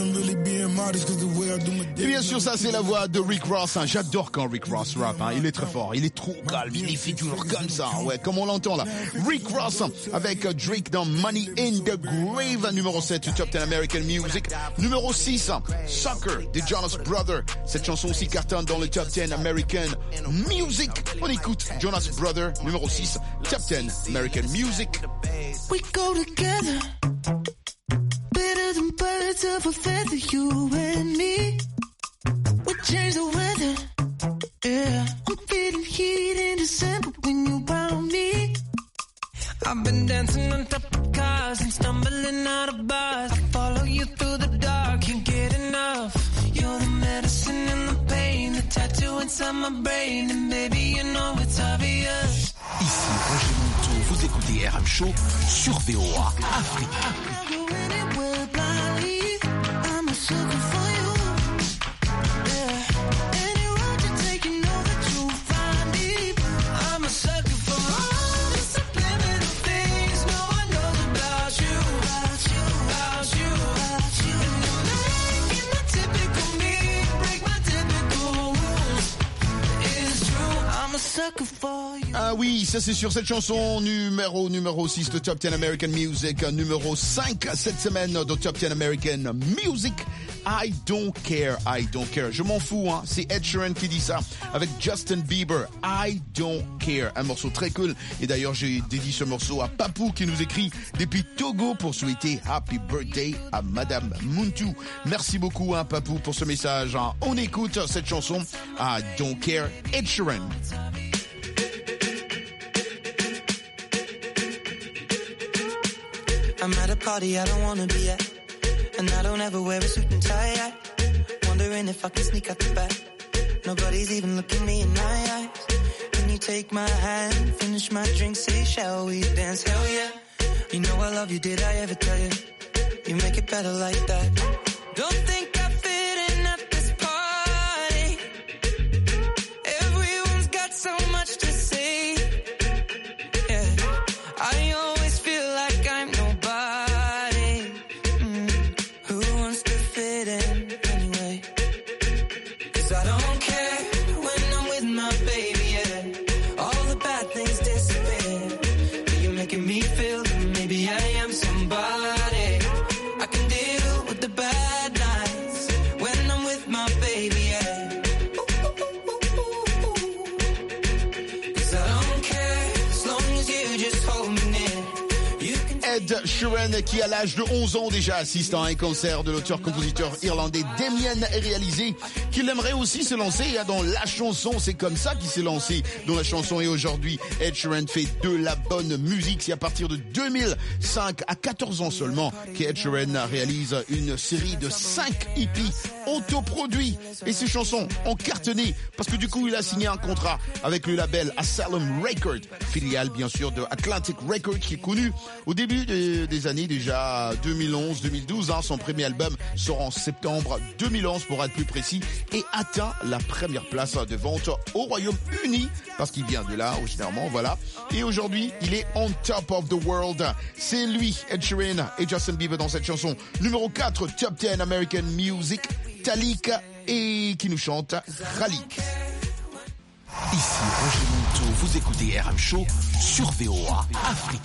Et bien sûr, ça c'est la voix de Rick Ross. J'adore quand Rick Ross rappe. Il est très fort, il est trop calme, il est fait toujours comme ça. Ouais, comme on l'entend là. Rick Ross avec Drake dans Money in the Grave, numéro 7 du Top 10 American Music. Numéro 6, Sucker des Jonas Brothers. Cette chanson aussi cartonne dans le Top 10 American Music. On écoute Jonas Brothers, numéro 6, Top 10 American Music. We go together. Better than birds of a feather, you and me. We change the weather. Yeah, I'm feeling heat in December when you found me. I've been dancing on top of cars and stumbling out of bars. I follow you through the dark, can't get enough. You're the medicine and the pain, the tattoo inside my brain, and baby you know it's obvious. Ici Roger Monteau, vous écoutez RM Show sur VOA Afrique. Ah oui, ça c'est sur cette chanson numéro 6 de Top 10 American Music, numéro 5 cette semaine de Top 10 American Music. I don't care, je m'en fous, hein. C'est Ed Sheeran qui dit ça avec Justin Bieber. I don't care, un morceau très cool. Et d'ailleurs j'ai dédié ce morceau à Papou qui nous écrit depuis Togo pour souhaiter Happy Birthday à Madame Muntu. Merci beaucoup, hein, Papou, pour ce message, hein. On écoute cette chanson I don't care, Ed Sheeran. I'm at a party I don't wanna be at, and I don't ever wear a suit and tie yet. Wondering if I can sneak out the back. Nobody's even looking me in my eyes. Can you take my hand, finish my drink, say shall we dance? Hell yeah. You know I love you, did I ever tell you? You make it better like that. Don't think I fit in at this party. Everyone's got so much to say. Yeah, I always feel like I'm nobody. Who wants to fit in anyway? 'Cause I don't care when I'm with my baby, yeah. All the bad things disappear. But you're making me feel that maybe I am somebody. I can deal with the bad nights when I'm with my baby, yeah. 'Cause I don't care as long as you just hold me near. Ed Sheeran, qui à l'âge de 11 ans déjà assiste à un concert de l'auteur-compositeur irlandais Damien, est réalisé qu'il aimerait aussi se lancer dans la chanson. C'est comme ça qu'il s'est lancé dans la chanson, et aujourd'hui Ed Sheeran fait de la bonne musique. C'est à partir de 2005, à 14 ans seulement, qu'Ed Sheeran réalise une série de 5 hippies autoproduits, et ses chansons ont cartonné parce que du coup il a signé un contrat avec le label Asylum Records, filiale bien sûr de Atlantic Records, qui est connu au début des années déjà 2011-2012. Son premier album sort en septembre 2011 pour être plus précis, et atteint la première place de vente au Royaume-Uni parce qu'il vient de là originairement, voilà. Et aujourd'hui il est on top of the world. C'est lui, Ed Sheeran et Justin Bieber dans cette chanson numéro 4 Top 10 American Music, Talik, et qui nous chante Khalik. Ici Roger Monteau, vous écoutez RM Show sur VOA Afrique.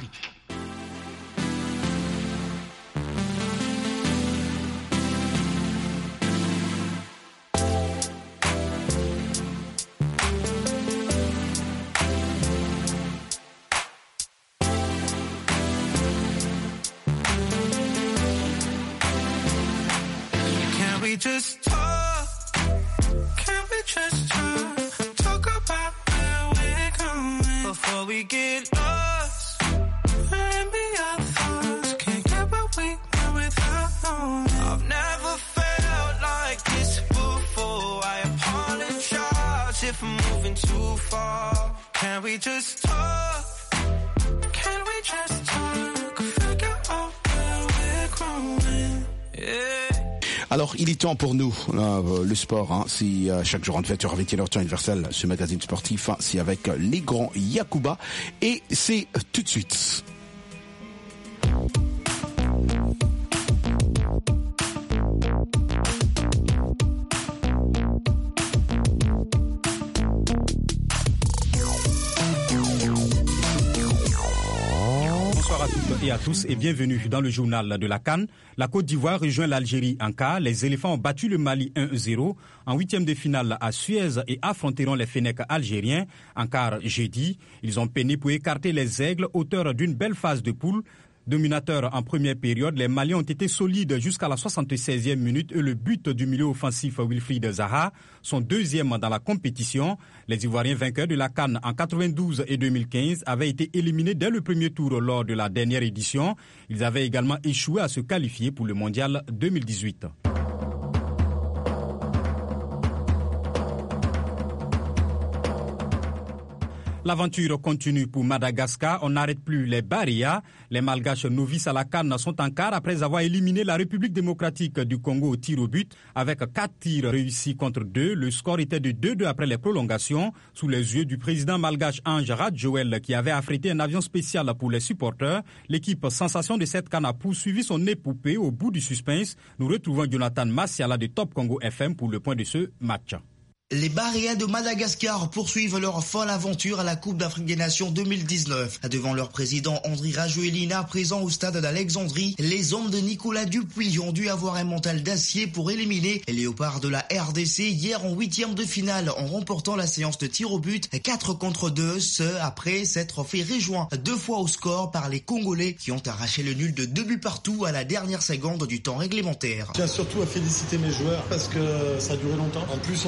Just talk, can we just talk about where we're going before we get lost? Maybe our thoughts can't get what we want without knowing. I've never felt like this before. I apologize if I'm moving too far. Can we just talk? Can we just talk? Figure out where we're growing. Yeah. Alors, il est temps pour nous, le sport, c'est chaque jour en 20h avec leur temps universel, ce magazine sportif, c'est avec les grands Yacouba, et c'est tout de suite. Bonsoir à toutes et à tous et bienvenue dans le journal de la CAN. La Côte d'Ivoire rejoint l'Algérie en quart. Les éléphants ont battu le Mali 1-0 en huitième de finale à Suez et affronteront les Fennecs algériens en quart jeudi. Ils ont peiné pour écarter les Aigles, auteurs d'une belle phase de poule. Dominateurs en première période, les Maliens ont été solides jusqu'à la 76e minute et le but du milieu offensif Wilfried Zaha, son deuxième dans la compétition. Les Ivoiriens vainqueurs de la CAN en 92 et 2015 avaient été éliminés dès le premier tour lors de la dernière édition. Ils avaient également échoué à se qualifier pour le mondial 2018. L'aventure continue pour Madagascar. On n'arrête plus les barrières. Les Malgaches novices à la CAN sont en quart après avoir éliminé la République démocratique du Congo au tir au but avec 4 tirs réussis contre 2. Le score était de 2-2 après les prolongations sous les yeux du président malgache Ange Radjoel qui avait affrété un avion spécial pour les supporters. L'équipe sensation de cette CAN a poursuivi son épopée au bout du suspense. Nous retrouvons Jonathan Massiala de Top Congo FM pour le point de ce match. Les Barréens de Madagascar poursuivent leur folle aventure à la Coupe d'Afrique des Nations 2019. Devant leur président Andry Rajoelina, présent au stade d'Alexandrie, les hommes de Nicolas Dupuis ont dû avoir un mental d'acier pour éliminer les Léopards de la RDC hier en huitième de finale en remportant la séance de tir au but 4-2, ce après s'être fait rejoint 2 fois au score par les Congolais qui ont arraché le nul de 2 buts partout à la dernière seconde du temps réglementaire. Je tiens surtout à féliciter mes joueurs parce que ça a duré longtemps. En plus, on subit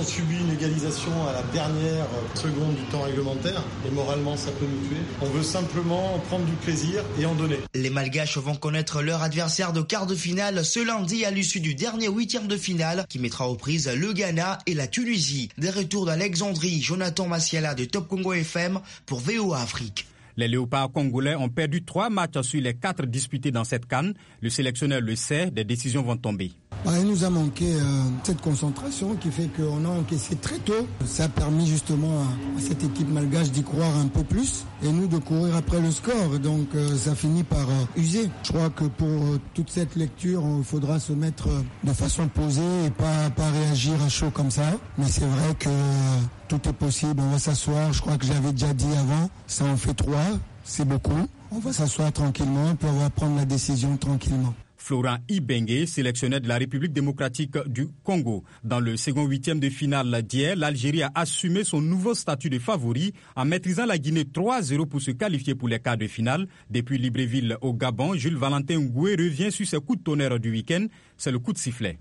une égalisation à la dernière seconde du temps réglementaire et moralement ça peut nous tuer. On veut simplement prendre du plaisir et en donner. Les Malgaches vont connaître leur adversaire de quart de finale ce lundi à l'issue du dernier huitième de finale qui mettra aux prises le Ghana et la Tunisie. Des retours d'Alexandrie, Jonathan Massiala de Top Congo FM pour VOA Afrique. Les Léopards congolais ont perdu 3 matchs sur les 4 disputés dans cette CAN. Le sélectionneur le sait, des décisions vont tomber. Il nous a manqué cette concentration qui fait qu'on a encaissé très tôt. Ça a permis justement à cette équipe malgache d'y croire un peu plus et nous de courir après le score. Donc ça finit par user. Je crois que pour toute cette lecture, il faudra se mettre de façon posée et pas réagir à chaud comme ça. Mais c'est vrai que tout est possible. On va s'asseoir. Je crois que j'avais déjà dit avant, ça en fait 3. C'est beaucoup. On va s'asseoir tranquillement puis on va prendre la décision tranquillement. Florent Ibenge, sélectionneur de la République démocratique du Congo. Dans le second huitième de finale d'hier, l'Algérie a assumé son nouveau statut de favori en maîtrisant la Guinée 3-0 pour se qualifier pour les quarts de finale. Depuis Libreville au Gabon, Jules Valentin Ngoué revient sur ses coups de tonnerre du week-end. C'est le coup de sifflet.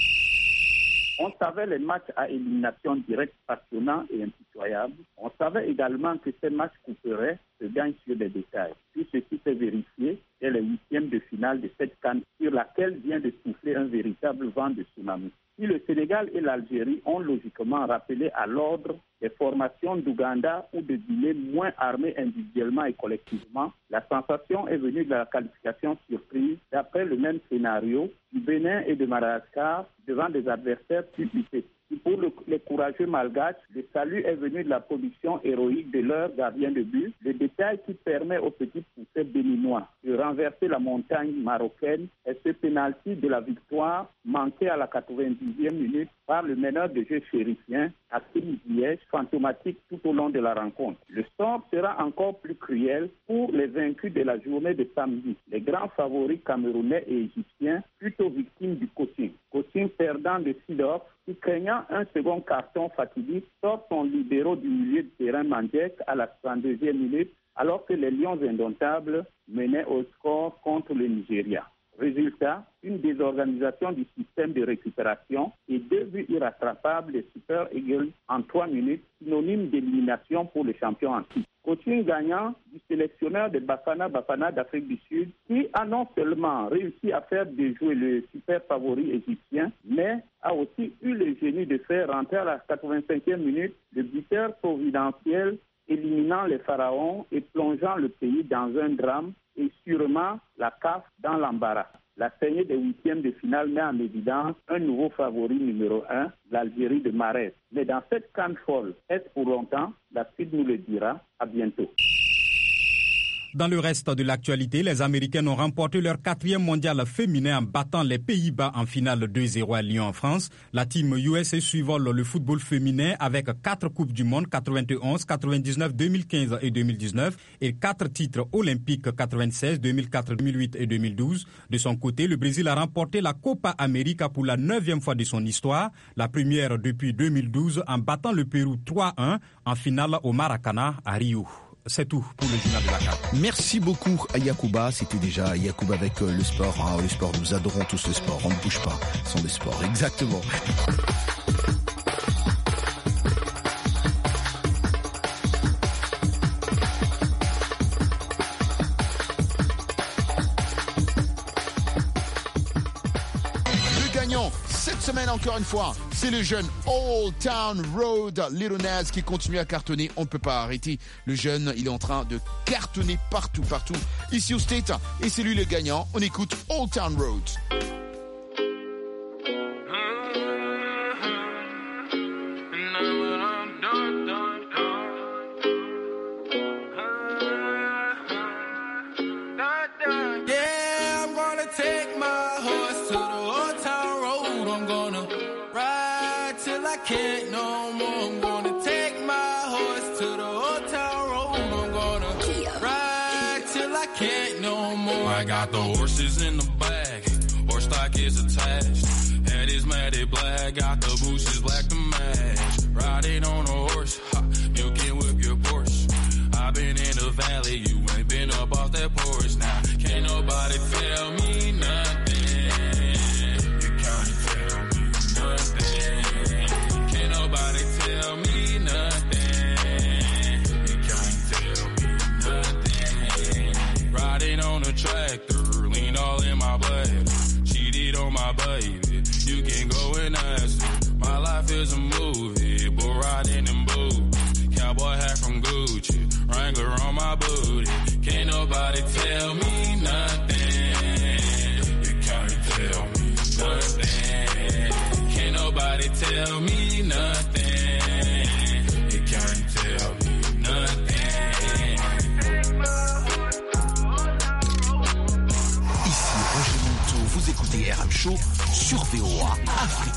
On savait les matchs à élimination directe passionnants et impitoyables. On savait également que ces matchs couperaient se gagnent sur des détails. Tout ceci s'est vérifié dès les huitièmes de finale de cette CAN sur laquelle vient de souffler un véritable vent de tsunami. Si le Sénégal et l'Algérie ont logiquement rappelé à l'ordre des formations d'Ouganda ou de Guinée moins armées individuellement et collectivement, la sensation est venue de la qualification surprise d'après le même scénario du Bénin et de Madagascar devant des adversaires plus puissés. Pour les courageux malgaches, le salut est venu de la production héroïque de leur gardien de but, le détail qui permet aux petits poussés béninois de renverser la montagne marocaine est ce pénalty de la victoire manqué à la 90e minute par le meneur de jeu chérifien, Hakim Ziyech, fantomatique tout au long de la rencontre. Le sort sera encore plus cruel pour les vaincus de la journée de samedi, les grands favoris camerounais et égyptiens, plutôt victimes du coaching. Coaching perdant de Sidorf, qui craignant un second carton fatidique, sort son libéraux du milieu de terrain Mandjek à la 32e minute, alors que les Lions indomptables menaient au score contre le Nigeria. Résultat, une désorganisation du système de récupération et 2 buts irrattrapables des Super Eagles en 3 minutes, synonyme d'élimination pour les champions en titre. Coaching gagnant du sélectionneur de Bafana d'Afrique du Sud, qui a non seulement réussi à faire déjouer le super favori égyptien, mais a aussi eu le génie de faire rentrer à la 85e minute le buteur providentiel, éliminant les pharaons et plongeant le pays dans un drame et sûrement la CAF dans l'embarras. La saignée des huitièmes de finale met en évidence un nouveau favori numéro 1, l'Algérie de Mahrez. Mais dans cette CAN folle, est-ce pour longtemps? La suite nous le dira. À bientôt. Dans le reste de l'actualité, les Américaines ont remporté leur 4e mondial féminin en battant les Pays-Bas en finale 2-0 à Lyon en France. La team USA survole le football féminin avec 4 Coupes du Monde 91, 99, 2015 et 2019 et 4 titres olympiques 96, 2004, 2008 et 2012. De son côté, le Brésil a remporté la Copa América pour la 9e fois de son histoire, la première depuis 2012 en battant le Pérou 3-1 en finale au Maracana à Rio. C'est tout pour le journal de la CAN. Merci beaucoup à Yacouba. C'était déjà Yacouba avec le sport. Le sport, nous adorons tous le sport. On ne bouge pas sans le sport. Exactement. Le gagnant cette semaine encore une fois, c'est le jeune Old Town Road, Lil Nas, qui continue à cartonner. On ne peut pas arrêter. Le jeune, il est en train de cartonner partout, ici au State. Et c'est lui le gagnant. On écoute Old Town Road. Can't no more. I'm gonna take my horse to the old town road. I'm gonna ride till I can't no more. I got the horses in the bag, horse stock is attached. Head is matted black, got the bushes black to match. Riding on a horse, you can whip your Porsche. I've been in the valley, you ain't been up off that porch. Now can't nobody tell me nothing. You can't tell me nothing. Nobody my baby. You can go and ask her. My life is a movie, but riding in boots. Cowboy hat from Gucci, Wrangler on my booty. Can't nobody tell me nothing. You can't tell me nothing. Can't nobody tell me nothing. You can't tell me nothing. Ici Roger Monteau, vous écoutez RM Show sur VOA Afrique.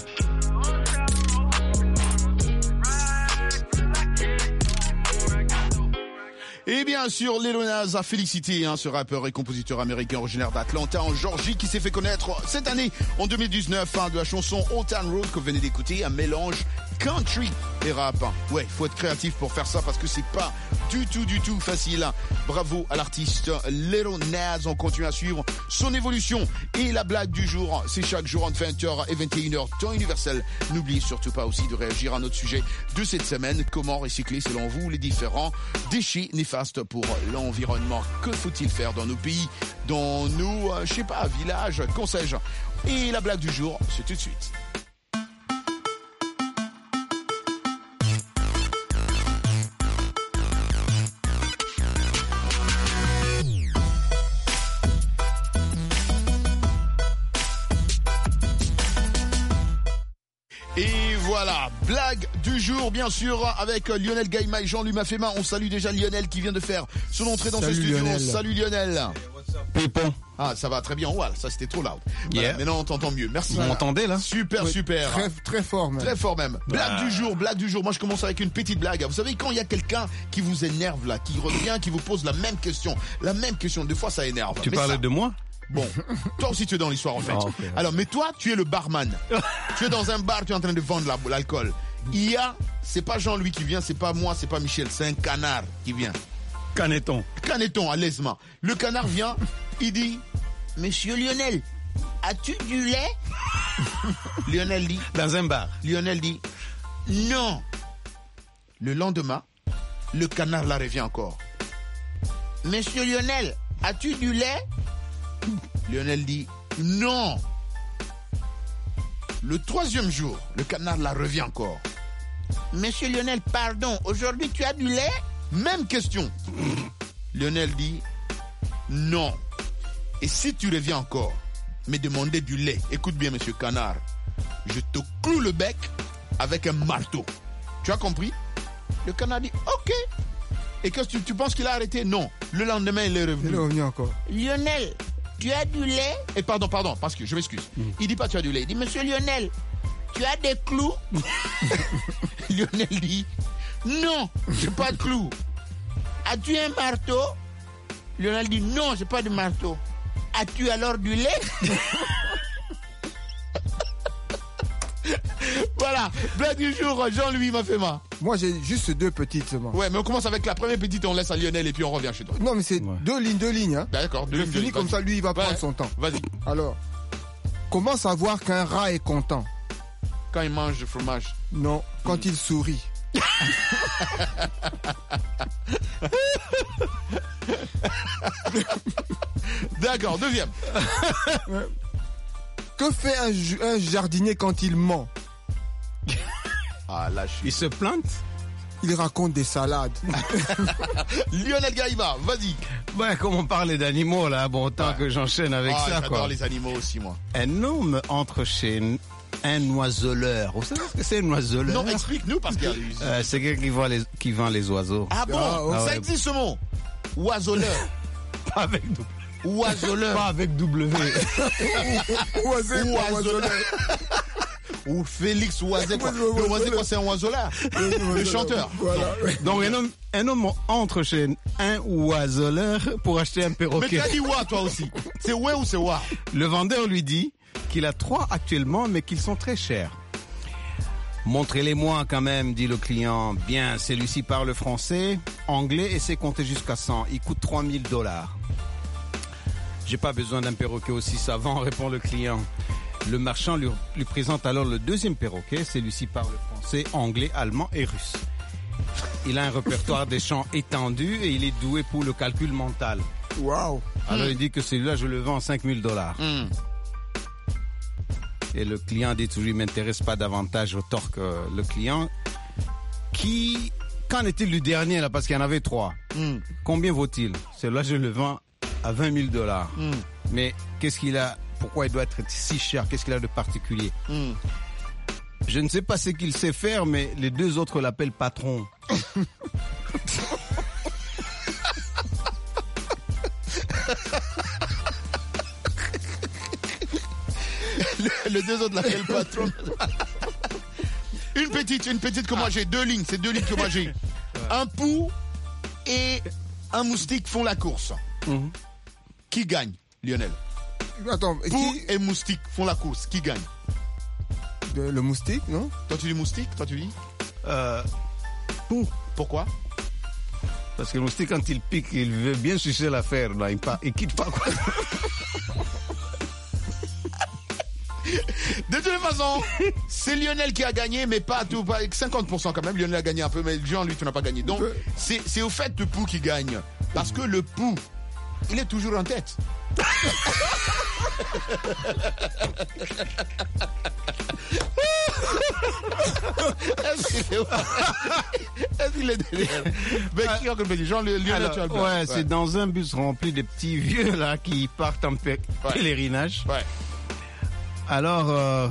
Et bien sûr, Lil Nas a félicité ce rappeur et compositeur américain originaire d'Atlanta en Georgie qui s'est fait connaître cette année en 2019 de la chanson Old Town Road que vous venez d'écouter, un mélange country et rap. Ouais, faut être créatif pour faire ça parce que c'est pas du tout facile. Bravo à l'artiste Lil Nas, on continue à suivre son évolution. Et la blague du jour, c'est chaque jour entre 20h et 21h, temps universel. N'oubliez surtout pas aussi de réagir à notre sujet de cette semaine. Comment recycler selon vous les différents déchets néfastes pour l'environnement? Que faut-il faire dans nos pays, dans nos, villages, qu'en sais-je? Et la blague du jour, c'est tout de suite. Et voilà, blague du jour, bien sûr, avec Lionel Gaïma et Jean-Louis Mafema. On salue déjà Lionel qui vient de faire son entrée dans ce studio. Lionel. Salut Lionel. Pépon. Ah, ça va très bien. Voilà, ça c'était trop loud. Yeah. Voilà, maintenant on t'entend mieux. Merci. Vous m'entendez là? Super, Oui, super. Très fort même. Très fort même. Blague du jour. Moi, je commence avec une petite blague. Vous savez, quand il y a quelqu'un qui vous énerve là, qui revient, qui vous pose la même question. Des fois, ça énerve. Tu parlais de moi? Bon, toi aussi tu es dans l'histoire en fait. Ah, okay. Alors, mais toi, tu es le barman. Tu es dans un bar, tu es en train de vendre l'alcool. C'est pas Jean-Louis qui vient, c'est pas moi, c'est pas Michel, c'est un canard qui vient. Caneton, à l'aisement. Le canard vient, il dit, Monsieur Lionel, as-tu du lait? Lionel dit. Dans un bar. Lionel dit, non. Le lendemain, le canard la revient encore. Monsieur Lionel, as-tu du lait? Lionel dit non. Le troisième jour, le canard la revient encore. Monsieur Lionel, pardon, aujourd'hui tu as du lait? Même question. Lionel dit non. Et si tu reviens encore, me demander du lait, écoute bien monsieur canard, je te cloue le bec avec un marteau. Tu as compris? Le canard dit ok. Et qu'est-ce que tu penses qu'il a arrêté? Non. Le lendemain, il est revenu. Il est revenu encore. Lionel, tu as du lait? Et pardon, parce que je m'excuse. Il dit pas tu as du lait. Il dit, Monsieur Lionel, tu as des clous? Lionel dit, non, j'ai pas de clous. As-tu un marteau? Lionel dit, non, j'ai pas de marteau. As-tu alors du lait? Voilà, blague du jour, Jean-Louis Mafema. Moi, j'ai juste deux petites seulement. Ouais, mais on commence avec la première petite et on laisse à Lionel et puis on revient chez toi. Non, mais c'est deux lignes. Hein. D'accord, deux je lignes. finis comme ça, lui, il va prendre son temps. Vas-y. Alors, comment savoir qu'un rat est content? Quand il mange du fromage. Non, quand il sourit. D'accord, deuxième. Que fait un jardinier quand il ment? Ah, là, il se plante? Il raconte des salades. Lionel Gaïma, vas-y. Ouais, comme on parlait d'animaux là, bon, tant que j'enchaîne avec ça, quoi. J'adore les animaux aussi, moi. Un homme entre chez un oiseleur. Vous savez ce que c'est un oiseleur? Non, explique-nous parce qu'il y a... c'est quelqu'un qui vend les oiseaux. Ah bon? Ça existe ce mot? Oiseleur. Pas avec oiseleur. Pas avec W. Oiseleur. Ou Félix Oiset. Le Oiset, quoi, c'est un oiseleur. Le chanteur. Voilà. Donc un homme entre chez un oiseleur pour acheter un perroquet. Mais tu as dit ouah, toi aussi. C'est ouah ou c'est ouah? Le vendeur lui dit qu'il a 3 actuellement, mais qu'ils sont très chers. Montrez-les-moi quand même, dit le client. Bien, celui-ci parle français, anglais et sait compter jusqu'à 100. Il coûte $3000. J'ai pas besoin d'un perroquet aussi savant, répond le client. Le marchand lui présente alors le deuxième perroquet. Celui-ci parle français, anglais, allemand et russe. Il a un répertoire des chants étendu et il est doué pour le calcul mental. Waouh! Alors il dit que celui-là, je le vends $5000. Et le client dit toujours, il ne m'intéresse pas davantage, retorque le client. Qu'en est-il du dernier là, parce qu'il y en avait 3? Combien vaut-il? Celui-là, je le vends à $20 000. Mais qu'est-ce qu'il a? Pourquoi il doit être si cher? Qu'est-ce qu'il a de particulier? Je ne sais pas ce qu'il sait faire, mais les 2 autres l'appellent patron. Les 2 autres l'appellent patron. Une petite que moi j'ai, 2 lignes, c'est 2 lignes que moi j'ai. Un pou et un moustique font la course. Qui gagne, Lionel? Attends, pou et moustique font la course, qui gagne? Le moustique, non? Toi tu dis moustique, toi tu dis pou. Pourquoi? Parce que le moustique, quand il pique, il veut bien sucer l'affaire, là, il quitte pas quoi. De toute façon, c'est Lionel qui a gagné, mais pas tout, pas 50% quand même. Lionel a gagné un peu, mais Jean, lui, tu n'as pas gagné. Donc, c'est au fait de pou qui gagne. Parce que le pou, il est toujours en tête. Est-ce qu'il est derrière? Mais qui a compris? Jean, Lionel, tu as le plan. Ouais, c'est dans un bus rempli de petits vieux là qui partent en pèlerinage. Ouais. Alors,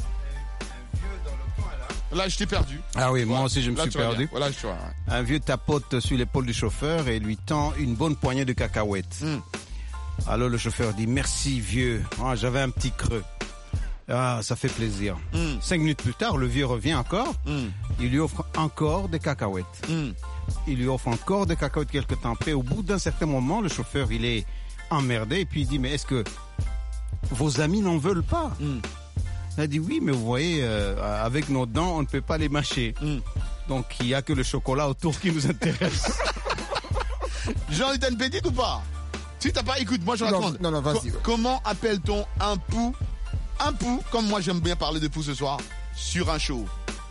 là, je t'ai perdu. Ah oui, moi aussi je me suis perdu. Voilà, je vois. Un vieux tapote sur l'épaule du chauffeur et lui tend une bonne poignée de cacahuètes. Alors le chauffeur dit, merci vieux, j'avais un petit creux. Ah, ça fait plaisir. 5 minutes plus tard, le vieux revient encore. Il lui offre encore des cacahuètes. Il lui offre encore des cacahuètes quelques temps après. Au bout d'un certain moment, le chauffeur, il est emmerdé et puis il dit, mais est-ce que vos amis n'en veulent pas? Il a dit, oui, mais vous voyez, avec nos dents, on ne peut pas les mâcher. Donc, il n'y a que le chocolat autour qui nous intéresse. Jean, t'as une petite ou pas? Si t'as pas, écoute, moi je raconte. Non, vas-y. Comment appelle-t-on un pou? Un pou, comme moi j'aime bien parler de pou ce soir, sur un chauve.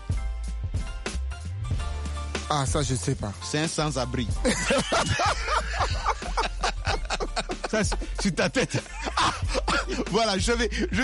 Ah, ça, je sais pas. C'est un sans-abri. Ça, sur ta tête. Voilà, je savais que...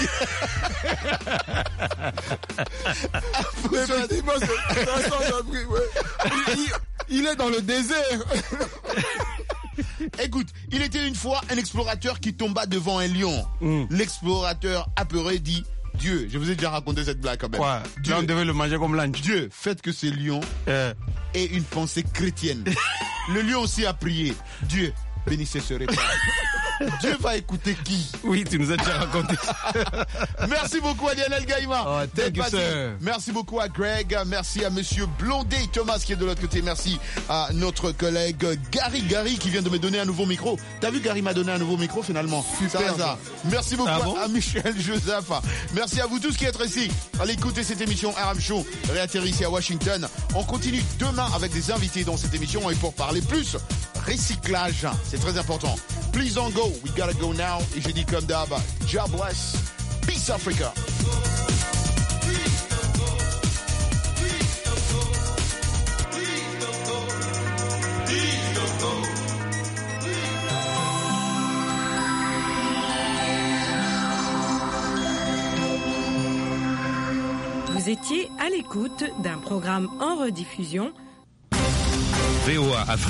Effectivement, c'est un sans-abri, ouais. Il est dans le désert. Écoute, il était une fois un explorateur qui tomba devant un lion. L'explorateur apeuré dit, Dieu, je vous ai déjà raconté cette blague quand même. Quoi? Dieu, on devait le manger comme lunch. Dieu, faites que ce lion ait une pensée chrétienne. Le lion aussi a prié. Dieu, bénissez ce repas. Dieu va écouter qui? Oui, tu nous as déjà raconté. Merci beaucoup à Lionel Gaïma. Oh, thank you, sir. Merci beaucoup à Greg. Merci à monsieur Blondet Thomas qui est de l'autre côté. Merci à notre collègue Gary qui vient de me donner un nouveau micro. T'as vu, Gary m'a donné un nouveau micro finalement. Super. Ça. Merci beaucoup à Michel Joseph. Merci à vous tous qui êtes ici. Allez écouter cette émission RM Show réatterri ici à Washington. On continue demain avec des invités dans cette émission et pour parler plus recyclage. C'est très important. Please don't go. We gotta go now. Et j'ai dit comme d'hab, God bless. Peace Africa. Vous étiez à l'écoute d'un programme en rediffusion. VOA Afrique.